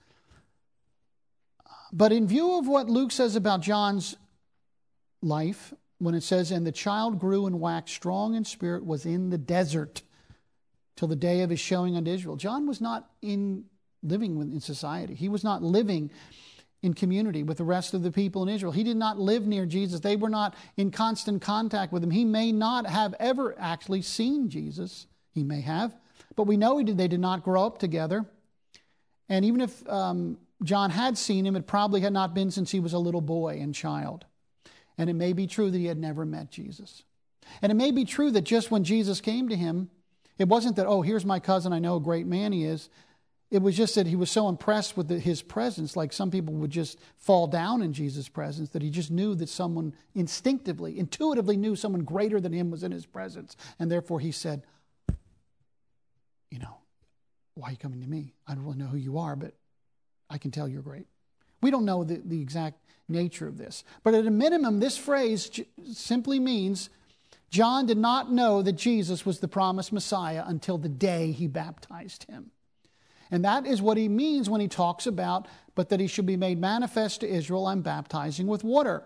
But in view of what Luke says about John's life, when it says, and the child grew and waxed strong in spirit, was in the desert till the day of his showing unto Israel. John was not in living in society. He was not living in community with the rest of the people in Israel. He did not live near Jesus. They were not in constant contact with him. He may not have ever actually seen Jesus. He may have. But we know he did, they did not grow up together. And even if um, John had seen him, it probably had not been since he was a little boy and child. And it may be true that he had never met Jesus. And it may be true that just when Jesus came to him, it wasn't that, oh, here's my cousin, I know a great man he is. It was just that he was so impressed with the, his presence, like some people would just fall down in Jesus' presence, that he just knew that someone instinctively, intuitively knew someone greater than him was in his presence. And therefore he said, you know, why are you coming to me? I don't really know who you are, but I can tell you're great. We don't know the, the exact nature of this. But at a minimum, this phrase j- simply means John did not know that Jesus was the promised Messiah until the day he baptized him. And that is what he means when he talks about, but that he should be made manifest to Israel, I'm baptizing with water.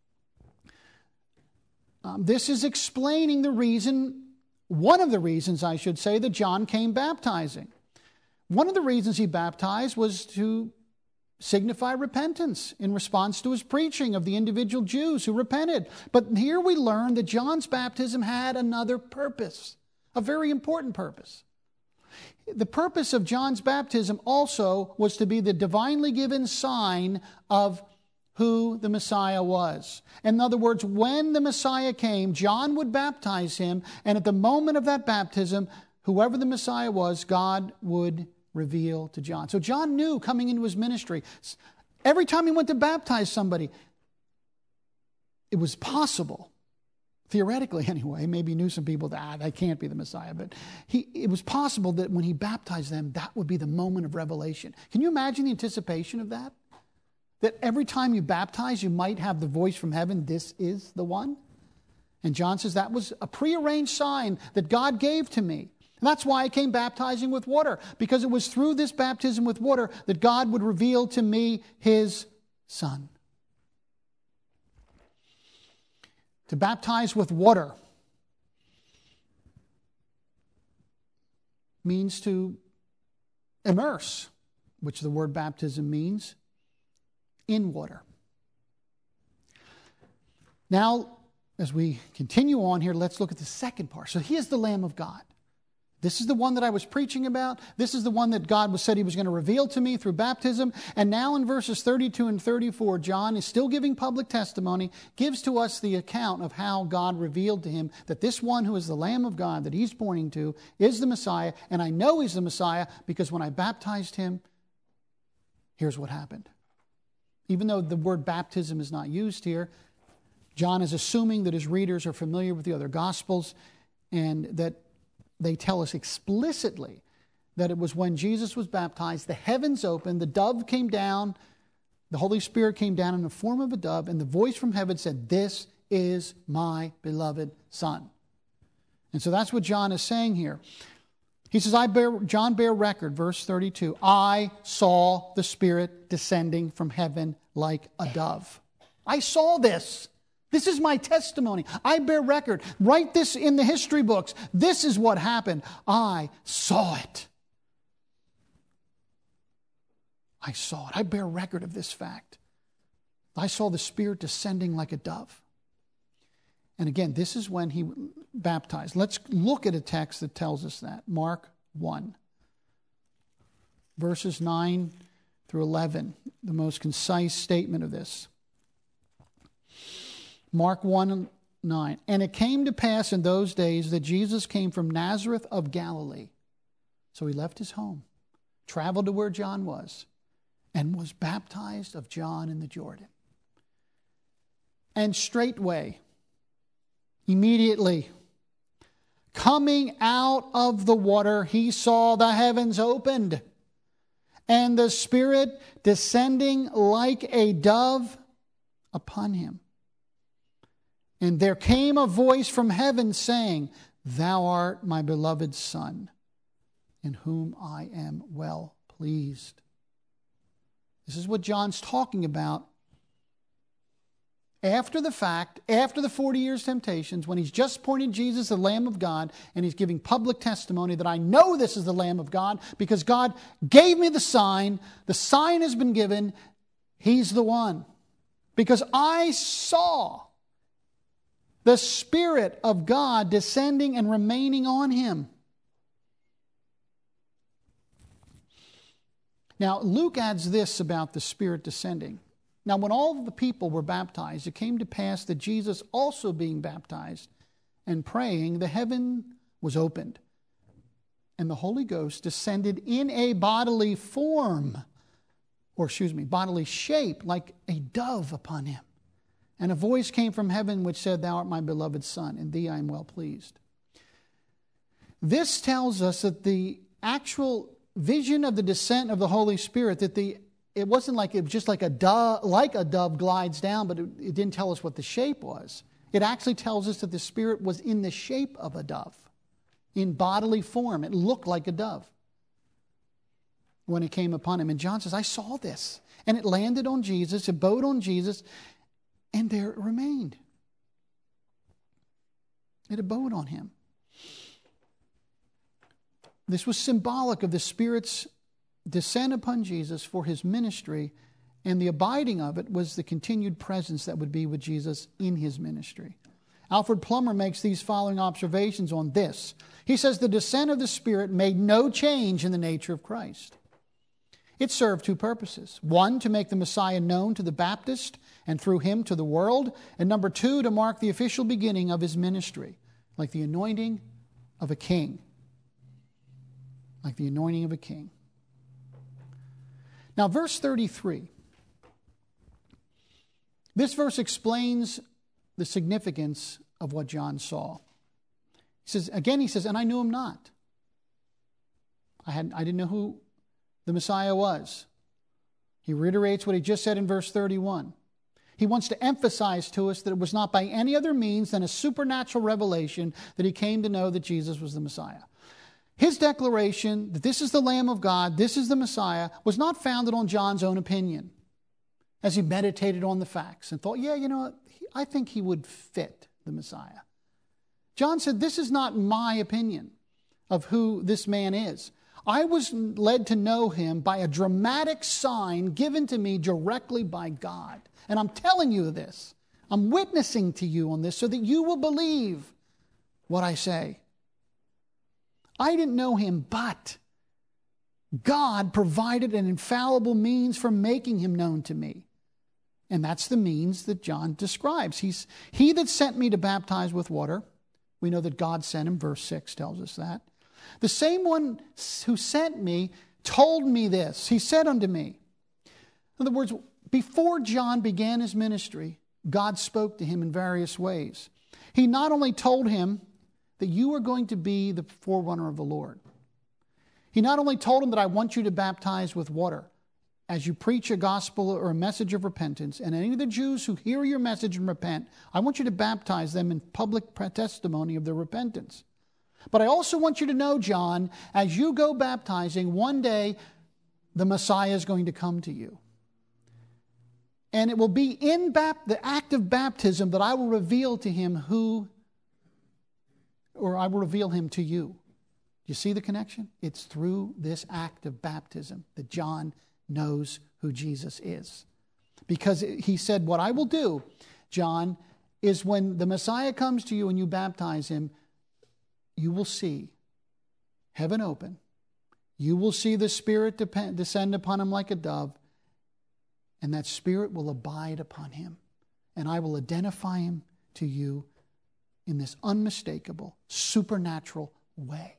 Um, this is explaining the reason, one of the reasons, I should say, that John came baptizing. One of the reasons he baptized was to signify repentance in response to his preaching of the individual Jews who repented. But here we learn that John's baptism had another purpose, a very important purpose. The purpose of John's baptism also was to be the divinely given sign of who the Messiah was. In other words, when the Messiah came, John would baptize him, and at the moment of that baptism, whoever the Messiah was, God would reveal to John. So John knew coming into his ministry, every time he went to baptize somebody, it was possible, theoretically anyway, maybe he knew some people that, ah, that can't be the Messiah, but he, it was possible that when he baptized them, that would be the moment of revelation. Can you imagine the anticipation of that? That every time you baptize, you might have the voice from heaven, this is the one? And John says that was a prearranged sign that God gave to me. And that's why I came baptizing with water, because it was through this baptism with water that God would reveal to me his Son. To baptize with water means to immerse, which the word baptism means, in water. Now, as we continue on here, let's look at the second part. So he is the Lamb of God. This is the one that I was preaching about. This is the one that God was said he was going to reveal to me through baptism. And now in verses thirty-two and thirty-four, John is still giving public testimony, gives to us the account of how God revealed to him that this one who is the Lamb of God that he's pointing to is the Messiah. And I know he's the Messiah because when I baptized him, here's what happened. Even though the word baptism is not used here, John is assuming that his readers are familiar with the other Gospels and that they tell us explicitly that it was when Jesus was baptized, the heavens opened, the dove came down, the Holy Spirit came down in the form of a dove, and the voice from heaven said, this is my beloved Son. And so that's what John is saying here. He says, I bear, John bear record, verse thirty-two, I saw the Spirit descending from heaven like a dove. I saw this. This is my testimony. I bear record. Write this in the history books. This is what happened. I saw it. I saw it. I bear record of this fact. I saw the Spirit descending like a dove. And again, this is when he baptized. Let's look at a text that tells us that. Mark one, verses nine through eleven, the most concise statement of this. Mark one, nine. And it came to pass in those days that Jesus came from Nazareth of Galilee. So he left his home, traveled to where John was, and was baptized of John in the Jordan. And straightway, immediately, coming out of the water, he saw the heavens opened, and the Spirit descending like a dove upon him. And there came a voice from heaven saying, Thou art my beloved Son, in whom I am well pleased. This is what John's talking about after the fact, after the forty years temptations, when he's just pointed Jesus, the Lamb of God, and he's giving public testimony that I know this is the Lamb of God because God gave me the sign. The sign has been given. He's the one. Because I saw the Spirit of God descending and remaining on him. Now, Luke adds this about the Spirit descending. Now, when all of the people were baptized, it came to pass that Jesus also being baptized and praying, the heaven was opened, and the Holy Ghost descended in a bodily form, or excuse me, bodily shape, like a dove upon him. And a voice came from heaven which said, Thou art my beloved Son, in thee I am well pleased. This tells us that the actual vision of the descent of the Holy Spirit, that the it wasn't like it was just like a dove, like a dove glides down, but it, it didn't tell us what the shape was. It actually tells us that the Spirit was in the shape of a dove, in bodily form. It looked like a dove when it came upon him. And John says, I saw this. And it landed on Jesus, it abode on Jesus, and there it remained. It abode on him. This was symbolic of the Spirit's descent upon Jesus for his ministry, and the abiding of it was the continued presence that would be with Jesus in his ministry. Alfred Plummer makes these following observations on this. He says, the descent of the Spirit made no change in the nature of Christ. It served two purposes. One, to make the Messiah known to the Baptist and through him to the world. And number two, to mark the official beginning of his ministry, like the anointing of a king. Like the anointing of a king. Now, verse thirty-three. This verse explains the significance of what John saw. He says, again, he says, and I knew him not. I had I didn't know who the Messiah was. He reiterates what he just said in verse thirty-one. He wants to emphasize to us that it was not by any other means than a supernatural revelation that he came to know that Jesus was the Messiah. His declaration that this is the Lamb of God, this is the Messiah, was not founded on John's own opinion as he meditated on the facts and thought, yeah, you know, I think he would fit the Messiah. John said, this is not my opinion of who this man is. I was led to know him by a dramatic sign given to me directly by God. And I'm telling you this. I'm witnessing to you on this so that you will believe what I say. I didn't know him, but God provided an infallible means for making him known to me. And that's the means that John describes. He's he that sent me to baptize with water. We know that God sent him. Verse six tells us that. The same one who sent me told me this. He said unto me. In other words, before John began his ministry, God spoke to him in various ways. He not only told him that you are going to be the forerunner of the Lord. He not only told him that I want you to baptize with water as you preach a gospel or a message of repentance, and any of the Jews who hear your message and repent, I want you to baptize them in public testimony of their repentance. But I also want you to know, John, as you go baptizing, one day the Messiah is going to come to you. And it will be in bap- the act of baptism that I will reveal to him who or I will reveal him to you. You see the connection? It's through this act of baptism that John knows who Jesus is. Because he said, what I will do, John, is when the Messiah comes to you and you baptize him, you will see heaven open. You will see the Spirit depend, descend upon him like a dove, and that Spirit will abide upon him. And I will identify him to you in this unmistakable, supernatural way.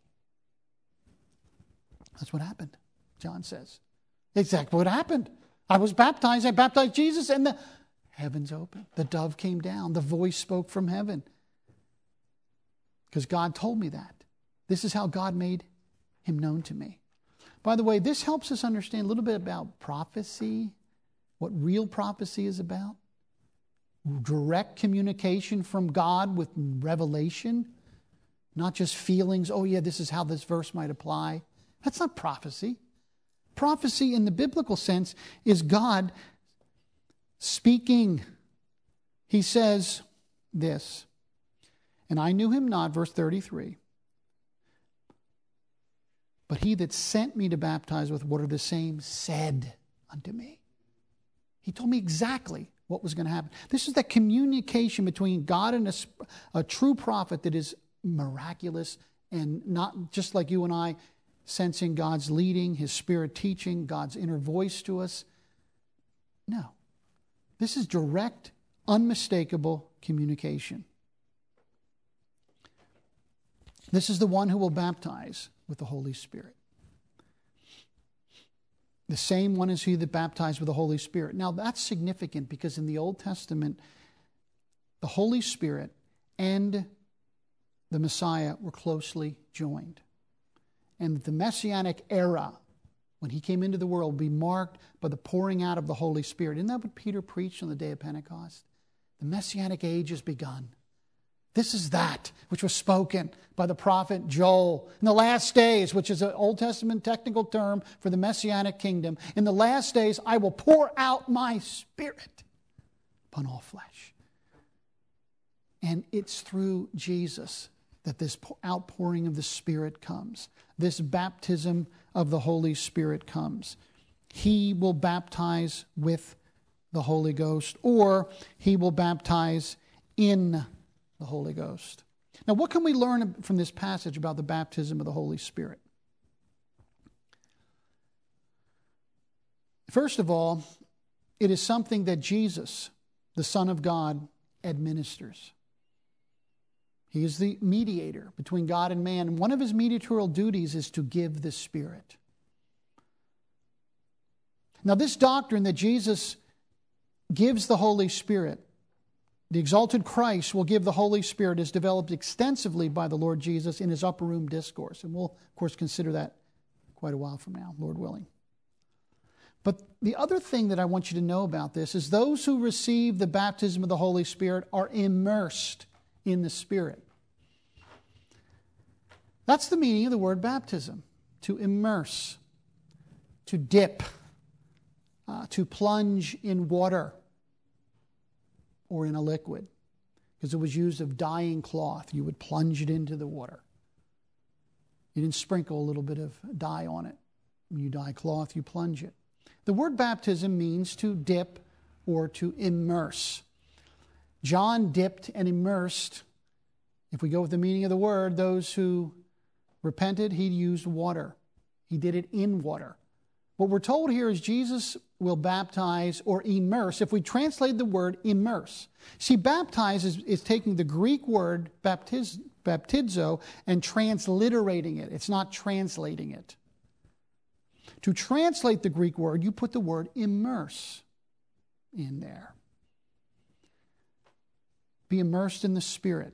That's what happened, John says. Exactly what happened. I was baptized, I baptized Jesus, and the heavens opened. The dove came down. The voice spoke from heaven. Because God told me that. This is how God made him known to me. By the way, this helps us understand a little bit about prophecy, what real prophecy is about. Direct communication from God with revelation, not just feelings, oh yeah, this is how this verse might apply. That's not prophecy. Prophecy in the biblical sense is God speaking. He says this, and I knew him not, verse thirty-three, but he that sent me to baptize with water, the same said unto me. He told me exactly what was going to happen. This is that communication between God and a, a true prophet that is miraculous and not just like you and I sensing God's leading, his Spirit teaching, God's inner voice to us. No. This is direct, unmistakable communication. This is the one who will baptize with the Holy Spirit. The same one is he that baptized with the Holy Spirit. Now that's significant because in the Old Testament, the Holy Spirit and the Messiah were closely joined. And the Messianic era, when he came into the world, will be marked by the pouring out of the Holy Spirit. Isn't that what Peter preached on the day of Pentecost? The Messianic age has begun. This is that which was spoken by the prophet Joel. In the last days, which is an Old Testament technical term for the Messianic kingdom, in the last days I will pour out my Spirit upon all flesh. And it's through Jesus that this outpouring of the Spirit comes. This baptism of the Holy Spirit comes. He will baptize with the Holy Ghost, or he will baptize in the Holy Ghost. Now, what can we learn from this passage about the baptism of the Holy Spirit? First of all, it is something that Jesus, the Son of God, administers. He is the mediator between God and man, and one of his mediatorial duties is to give the Spirit. Now, this doctrine that Jesus gives the Holy Spirit, the exalted Christ will give the Holy Spirit, is developed extensively by the Lord Jesus in his upper room discourse. And we'll, of course, consider that quite a while from now, Lord willing. But the other thing that I want you to know about this is those who receive the baptism of the Holy Spirit are immersed in the Spirit. That's the meaning of the word baptism. To immerse, to dip, uh, to plunge in water or in a liquid. Because it was used of dyeing cloth. You would plunge it into the water. You didn't sprinkle a little bit of dye on it. When you dye cloth, you plunge it. The word baptism means to dip or to immerse. John dipped and immersed. If we go with the meaning of the word, those who repented, he used water. He did it in water. What we're told here is Jesus will baptize or immerse. If we translate the word immerse. See, baptize is, is taking the Greek word baptiz, baptizo and transliterating it. It's not translating it. To translate the Greek word, you put the word immerse in there. Be immersed in the Spirit.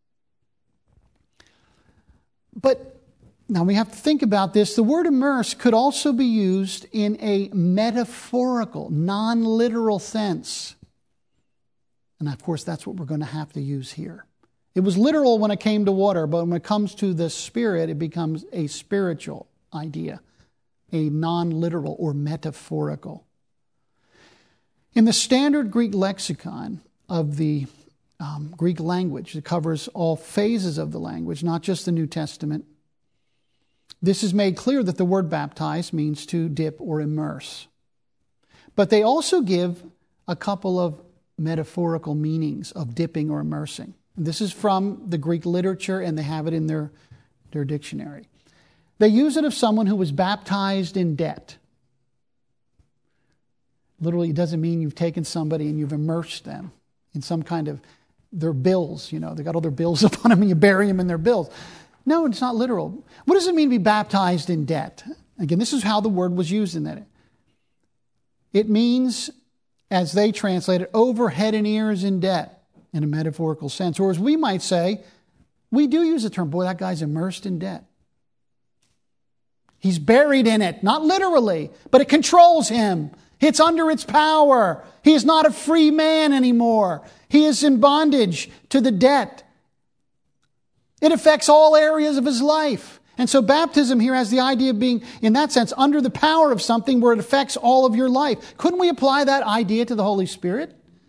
But now we have to think about this. The word immerse could also be used in a metaphorical, non-literal sense. And of course, that's what we're going to have to use here. It was literal when it came to water, but when it comes to the Spirit, it becomes a spiritual idea, a non-literal or metaphorical. In the standard Greek lexicon of the um, Greek language that covers all phases of the language, not just the New Testament, this is made clear that the word baptize means to dip or immerse. But they also give a couple of metaphorical meanings of dipping or immersing. This is from the Greek literature, and they have it in their, their dictionary. They use it of someone who was baptized in debt. Literally, it doesn't mean you've taken somebody and you've immersed them in some kind of their bills. You know, they got all their bills upon them and you bury them in their bills. No, it's not literal. What does it mean to be baptized in debt? Again, this is how the word was used in that. It means, as they translate it, over head and ears in debt in a metaphorical sense. Or as we might say, we do use the term, boy, that guy's immersed in debt. He's buried in it, not literally, but it controls him. It's under its power. He is not a free man anymore. He is in bondage to the debt. It affects all areas of his life. And so baptism here has the idea of being, in that sense, under the power of something where it affects all of your life. Couldn't we apply that idea to the Holy Spirit?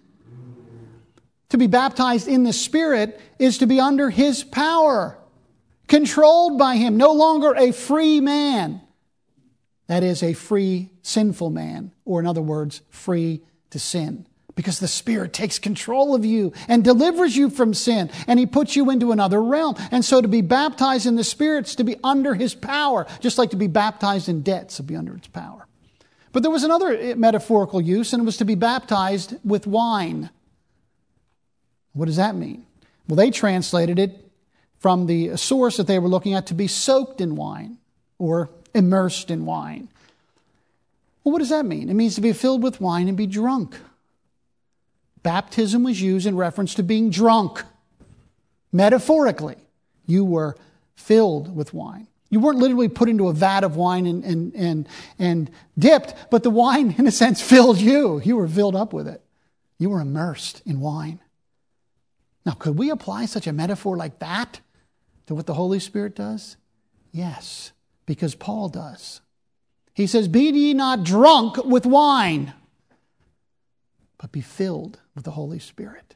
To be baptized in the Spirit is to be under His power, controlled by Him, no longer a free man. That is, a free, sinful man, or in other words, free to sin. Because the Spirit takes control of you and delivers you from sin, and He puts you into another realm. And so to be baptized in the Spirit is to be under His power, just like to be baptized in debt, to be under its power. But there was another metaphorical use, and it was to be baptized with wine. What does that mean? Well, they translated it from the source that they were looking at to be soaked in wine, or immersed in wine. Well, what does that mean? It means to be filled with wine and be drunk. Baptism was used in reference to being drunk. Metaphorically, you were filled with wine. You weren't literally put into a vat of wine and, and, and, and dipped, but the wine, in a sense, filled you. You were filled up with it. You were immersed in wine. Now, could we apply such a metaphor like that to what the Holy Spirit does? Yes, because Paul does. He says, "Be ye not drunk with wine, but be filled with the Holy Spirit."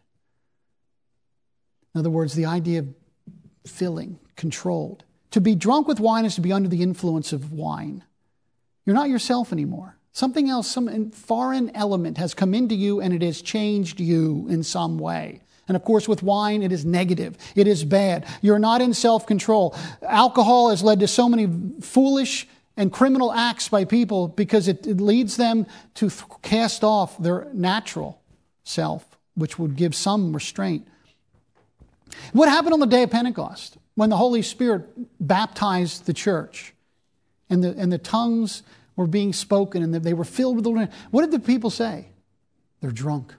In other words, the idea of filling, controlled. To be drunk with wine is to be under the influence of wine. You're not yourself anymore. Something else, some foreign element has come into you and it has changed you in some way. And of course, with wine, it is negative. It is bad. You're not in self-control. Alcohol has led to so many foolish and criminal acts by people because it, it leads them to th- cast off their natural self, which would give some restraint. What happened on the day of Pentecost when the Holy Spirit baptized the church and the, and the tongues were being spoken and they were filled with the Lord? What did the people say? They're drunk.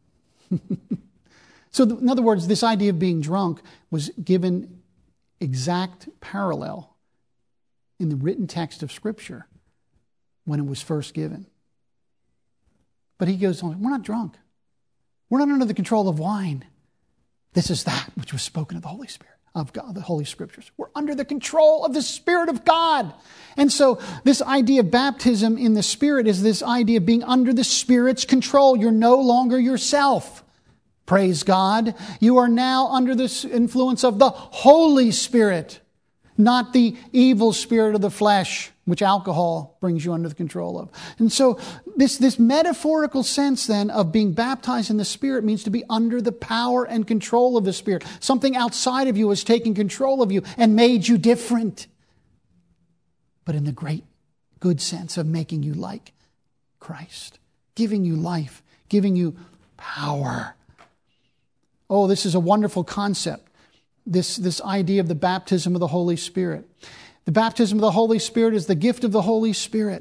So in other words, this idea of being drunk was given exact parallel in the written text of Scripture when it was first given. But he goes on, we're not drunk. We're not under the control of wine. This is that which was spoken of the Holy Spirit, of God, the Holy Scriptures. We're under the control of the Spirit of God. And so this idea of baptism in the Spirit is this idea of being under the Spirit's control. You're no longer yourself. Praise God. You are now under the influence of the Holy Spirit, not the evil spirit of the flesh, which alcohol brings you under the control of. And so this, this metaphorical sense then of being baptized in the Spirit means to be under the power and control of the Spirit. Something outside of you has taken control of you and made you different. But in the great good sense of making you like Christ, giving you life, giving you power. Oh, this is a wonderful concept, this, this idea of the baptism of the Holy Spirit. The baptism of the Holy Spirit is the gift of the Holy Spirit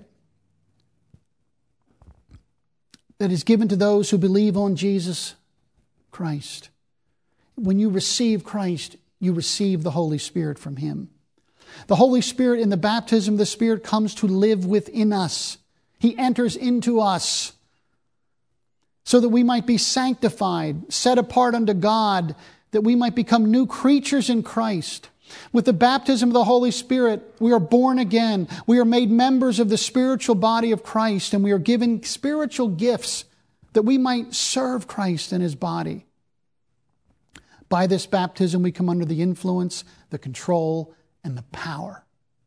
that is given to those who believe on Jesus Christ. When you receive Christ, you receive the Holy Spirit from Him. The Holy Spirit in the baptism of the Spirit comes to live within us. He enters into us, so that we might be sanctified, set apart unto God, that we might become new creatures in Christ. With the baptism of the Holy Spirit, we are born again. We are made members of the spiritual body of Christ, and we are given spiritual gifts that we might serve Christ in His body. By this baptism, we come under the influence, the control, and the power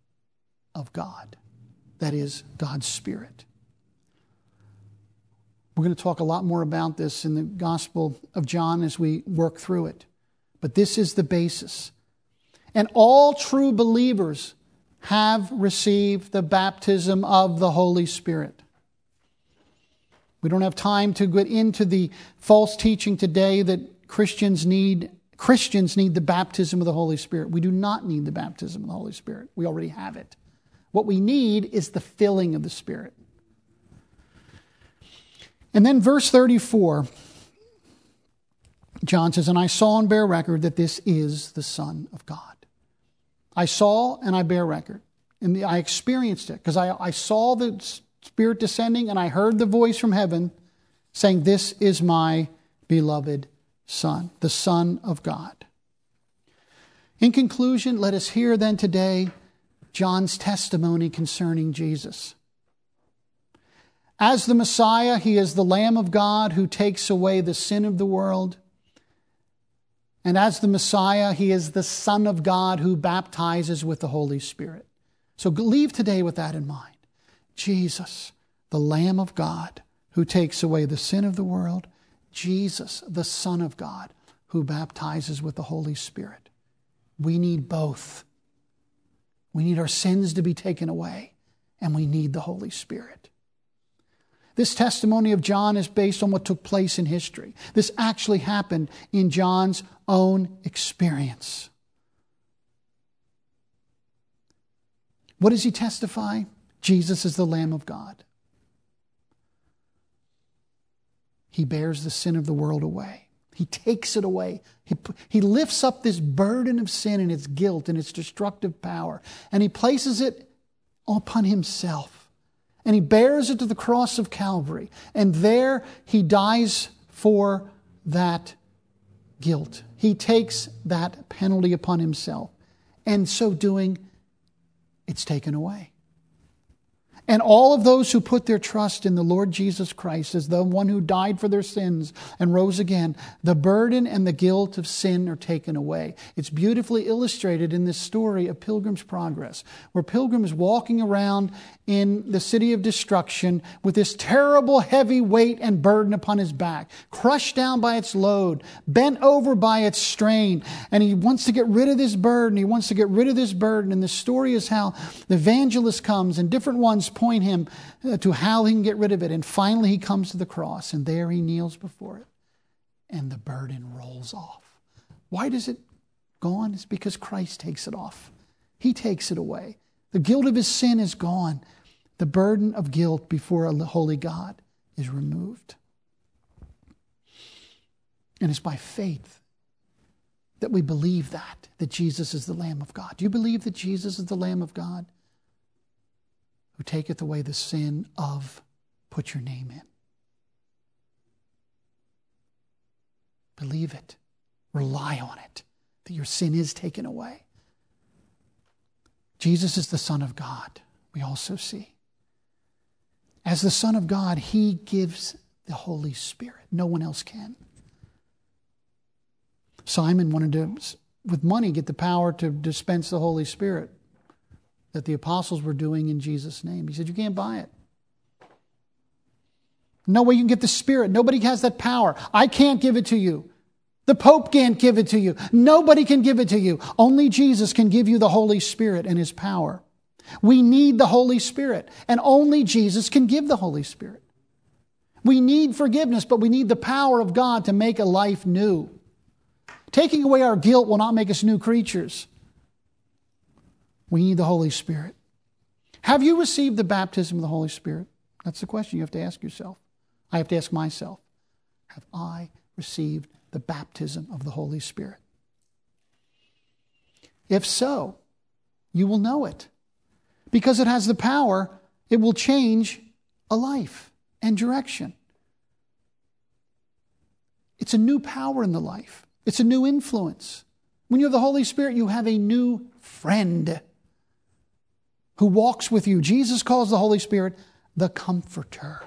of God. That is, God's Spirit. We're going to talk a lot more about this in the Gospel of John as we work through it. But this is the basis. And all true believers have received the baptism of the Holy Spirit. We don't have time to get into the false teaching today that Christians need Christians need the baptism of the Holy Spirit. We do not need the baptism of the Holy Spirit. We already have it. What we need is the filling of the Spirit. And then verse thirty-four, John says, "And I saw and bear record that this is the Son of God." I saw and I bear record. And the, I experienced it because I, I saw the Spirit descending and I heard the voice from heaven saying, "This is my beloved Son, the Son of God." In conclusion, let us hear then today John's testimony concerning Jesus. As the Messiah, he is the Lamb of God who takes away the sin of the world. And as the Messiah, he is the Son of God who baptizes with the Holy Spirit. So leave today with that in mind. Jesus, the Lamb of God who takes away the sin of the world. Jesus, the Son of God who baptizes with the Holy Spirit. We need both. We need our sins to be taken away, and we need the Holy Spirit. This testimony of John is based on what took place in history. This actually happened in John's own experience. What does he testify? Jesus is the Lamb of God. He bears the sin of the world away. He takes it away. He, he lifts up this burden of sin and its guilt and its destructive power, and he places it upon himself. And he bears it to the cross of Calvary. And there he dies for that guilt. He takes that penalty upon himself. And so doing, it's taken away. And all of those who put their trust in the Lord Jesus Christ as the one who died for their sins and rose again, the burden and the guilt of sin are taken away. It's beautifully illustrated in this story of Pilgrim's Progress, where Pilgrim is walking around in the city of destruction with this terrible heavy weight and burden upon his back, crushed down by its load, bent over by its strain, and he wants to get rid of this burden. He wants to get rid of this burden. And the story is how the evangelist comes and different ones point him to how he can get rid of it. And finally he comes to the cross, and there he kneels before it, and the burden rolls off. Why does it go on? It's because Christ takes it off. He takes it away. The guilt of his sin is gone. The burden of guilt before a holy God is removed. And it's by faith that we believe that, that Jesus is the Lamb of God. Do you believe that Jesus is the Lamb of God who taketh away the sin of, put your name in? Believe it. Rely on it, that your sin is taken away. Jesus is the Son of God, we also see. As the Son of God, he gives the Holy Spirit. No one else can. Simon wanted to, with money, get the power to dispense the Holy Spirit that the apostles were doing in Jesus' name. He said, you can't buy it. No way you can get the Spirit. Nobody has that power. I can't give it to you. The Pope can't give it to you. Nobody can give it to you. Only Jesus can give you the Holy Spirit and his power. We need the Holy Spirit, and only Jesus can give the Holy Spirit. We need forgiveness, but we need the power of God to make a life new. Taking away our guilt will not make us new creatures. We need the Holy Spirit. Have you received the baptism of the Holy Spirit? That's the question you have to ask yourself. I have to ask myself. Have I received the baptism of the Holy Spirit? If so, you will know it. Because it has the power, it will change a life and direction. It's a new power in the life. It's a new influence. When you have the Holy Spirit, you have a new friend who walks with you. Jesus calls the Holy Spirit the Comforter.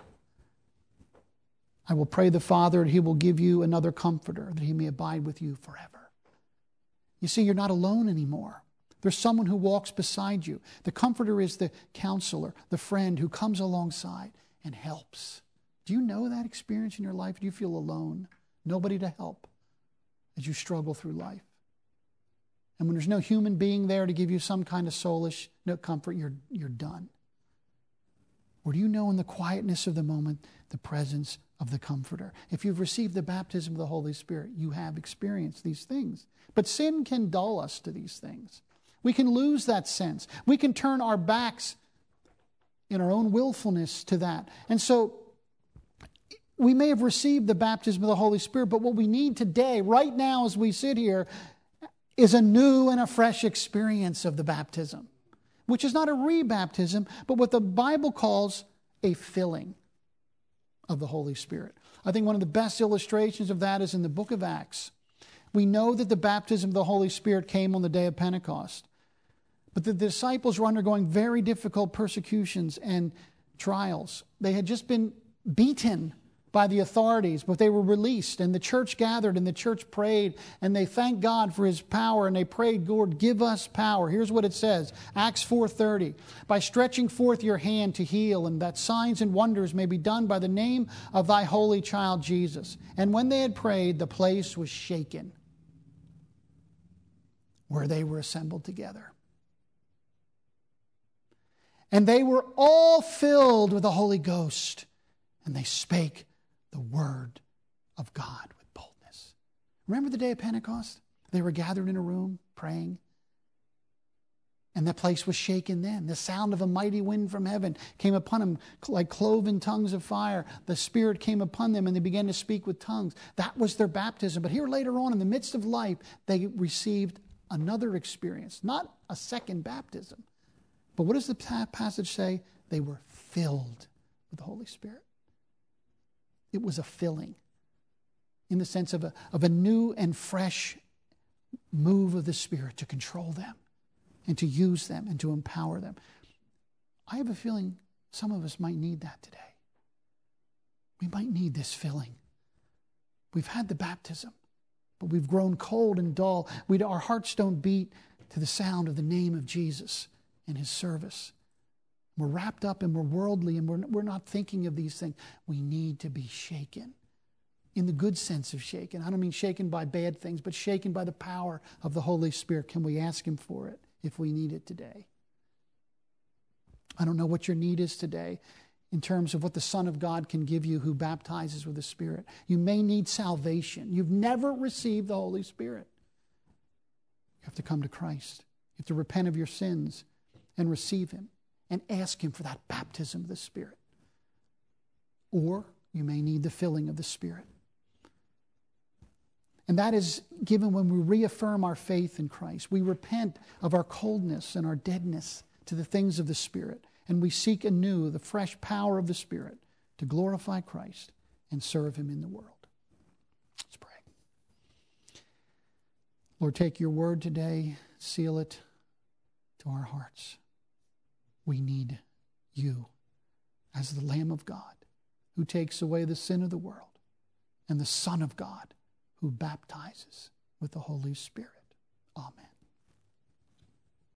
I will pray the Father that he will give you another comforter, that he may abide with you forever. You see, you're not alone anymore. There's someone who walks beside you. The Comforter is the counselor, the friend who comes alongside and helps Do you know that experience in your life? Do you feel alone? Nobody to help as you struggle through life? And when there's no human being there to give you some kind of soulish no comfort, you're, you're done. Or do you know in the quietness of the moment the presence of the Comforter? If you've received the baptism of the Holy Spirit, you have experienced these things. But sin can dull us to these things. We can lose that sense. We can turn our backs in our own willfulness to that. And so we may have received the baptism of the Holy Spirit, but what we need today, right now as we sit here, is a new and a fresh experience of the baptism, which is not a rebaptism, but what the Bible calls a filling of the Holy Spirit. I think one of the best illustrations of that is in the book of Acts. We know that the baptism of the Holy Spirit came on the day of Pentecost, but the disciples were undergoing very difficult persecutions and trials. They had just been beaten by the authorities, but they were released, and the church gathered, and the church prayed, and they thanked God for His power, and they prayed, Lord, give us power. Here's what it says, Acts four thirty, by stretching forth your hand to heal, and that signs and wonders may be done by the name of thy holy child Jesus. And when they had prayed, the place was shaken where they were assembled together. And they were all filled with the Holy Ghost, and they spake the word of God with boldness. Remember the day of Pentecost? They were gathered in a room praying, and the place was shaken then. The sound of a mighty wind from heaven came upon them like cloven tongues of fire. The Spirit came upon them, and they began to speak with tongues. That was their baptism. But here later on, in the midst of life, they received another experience, not a second baptism. But what does the passage say? They were filled with the Holy Spirit. It was a filling in the sense of a, of a new and fresh move of the Spirit to control them and to use them and to empower them. I have a feeling some of us might need that today. We might need this filling. We've had the baptism, but we've grown cold and dull. We, our hearts don't beat to the sound of the name of Jesus and His service. We're wrapped up and we're worldly and we're, we're not thinking of these things. We need to be shaken in the good sense of shaken. I don't mean shaken by bad things, but shaken by the power of the Holy Spirit. Can we ask Him for it if we need it today? I don't know what your need is today in terms of what the Son of God can give you who baptizes with the Spirit. You may need salvation. You've never received the Holy Spirit. You have to come to Christ. You have to repent of your sins and receive Him and ask Him for that baptism of the Spirit. Or you may need the filling of the Spirit. And that is given when we reaffirm our faith in Christ. We repent of our coldness and our deadness to the things of the Spirit. And we seek anew the fresh power of the Spirit to glorify Christ and serve Him in the world. Let's pray. Lord, take your word today, seal it to our hearts. We need you as the Lamb of God who takes away the sin of the world and the Son of God who baptizes with the Holy Spirit. Amen.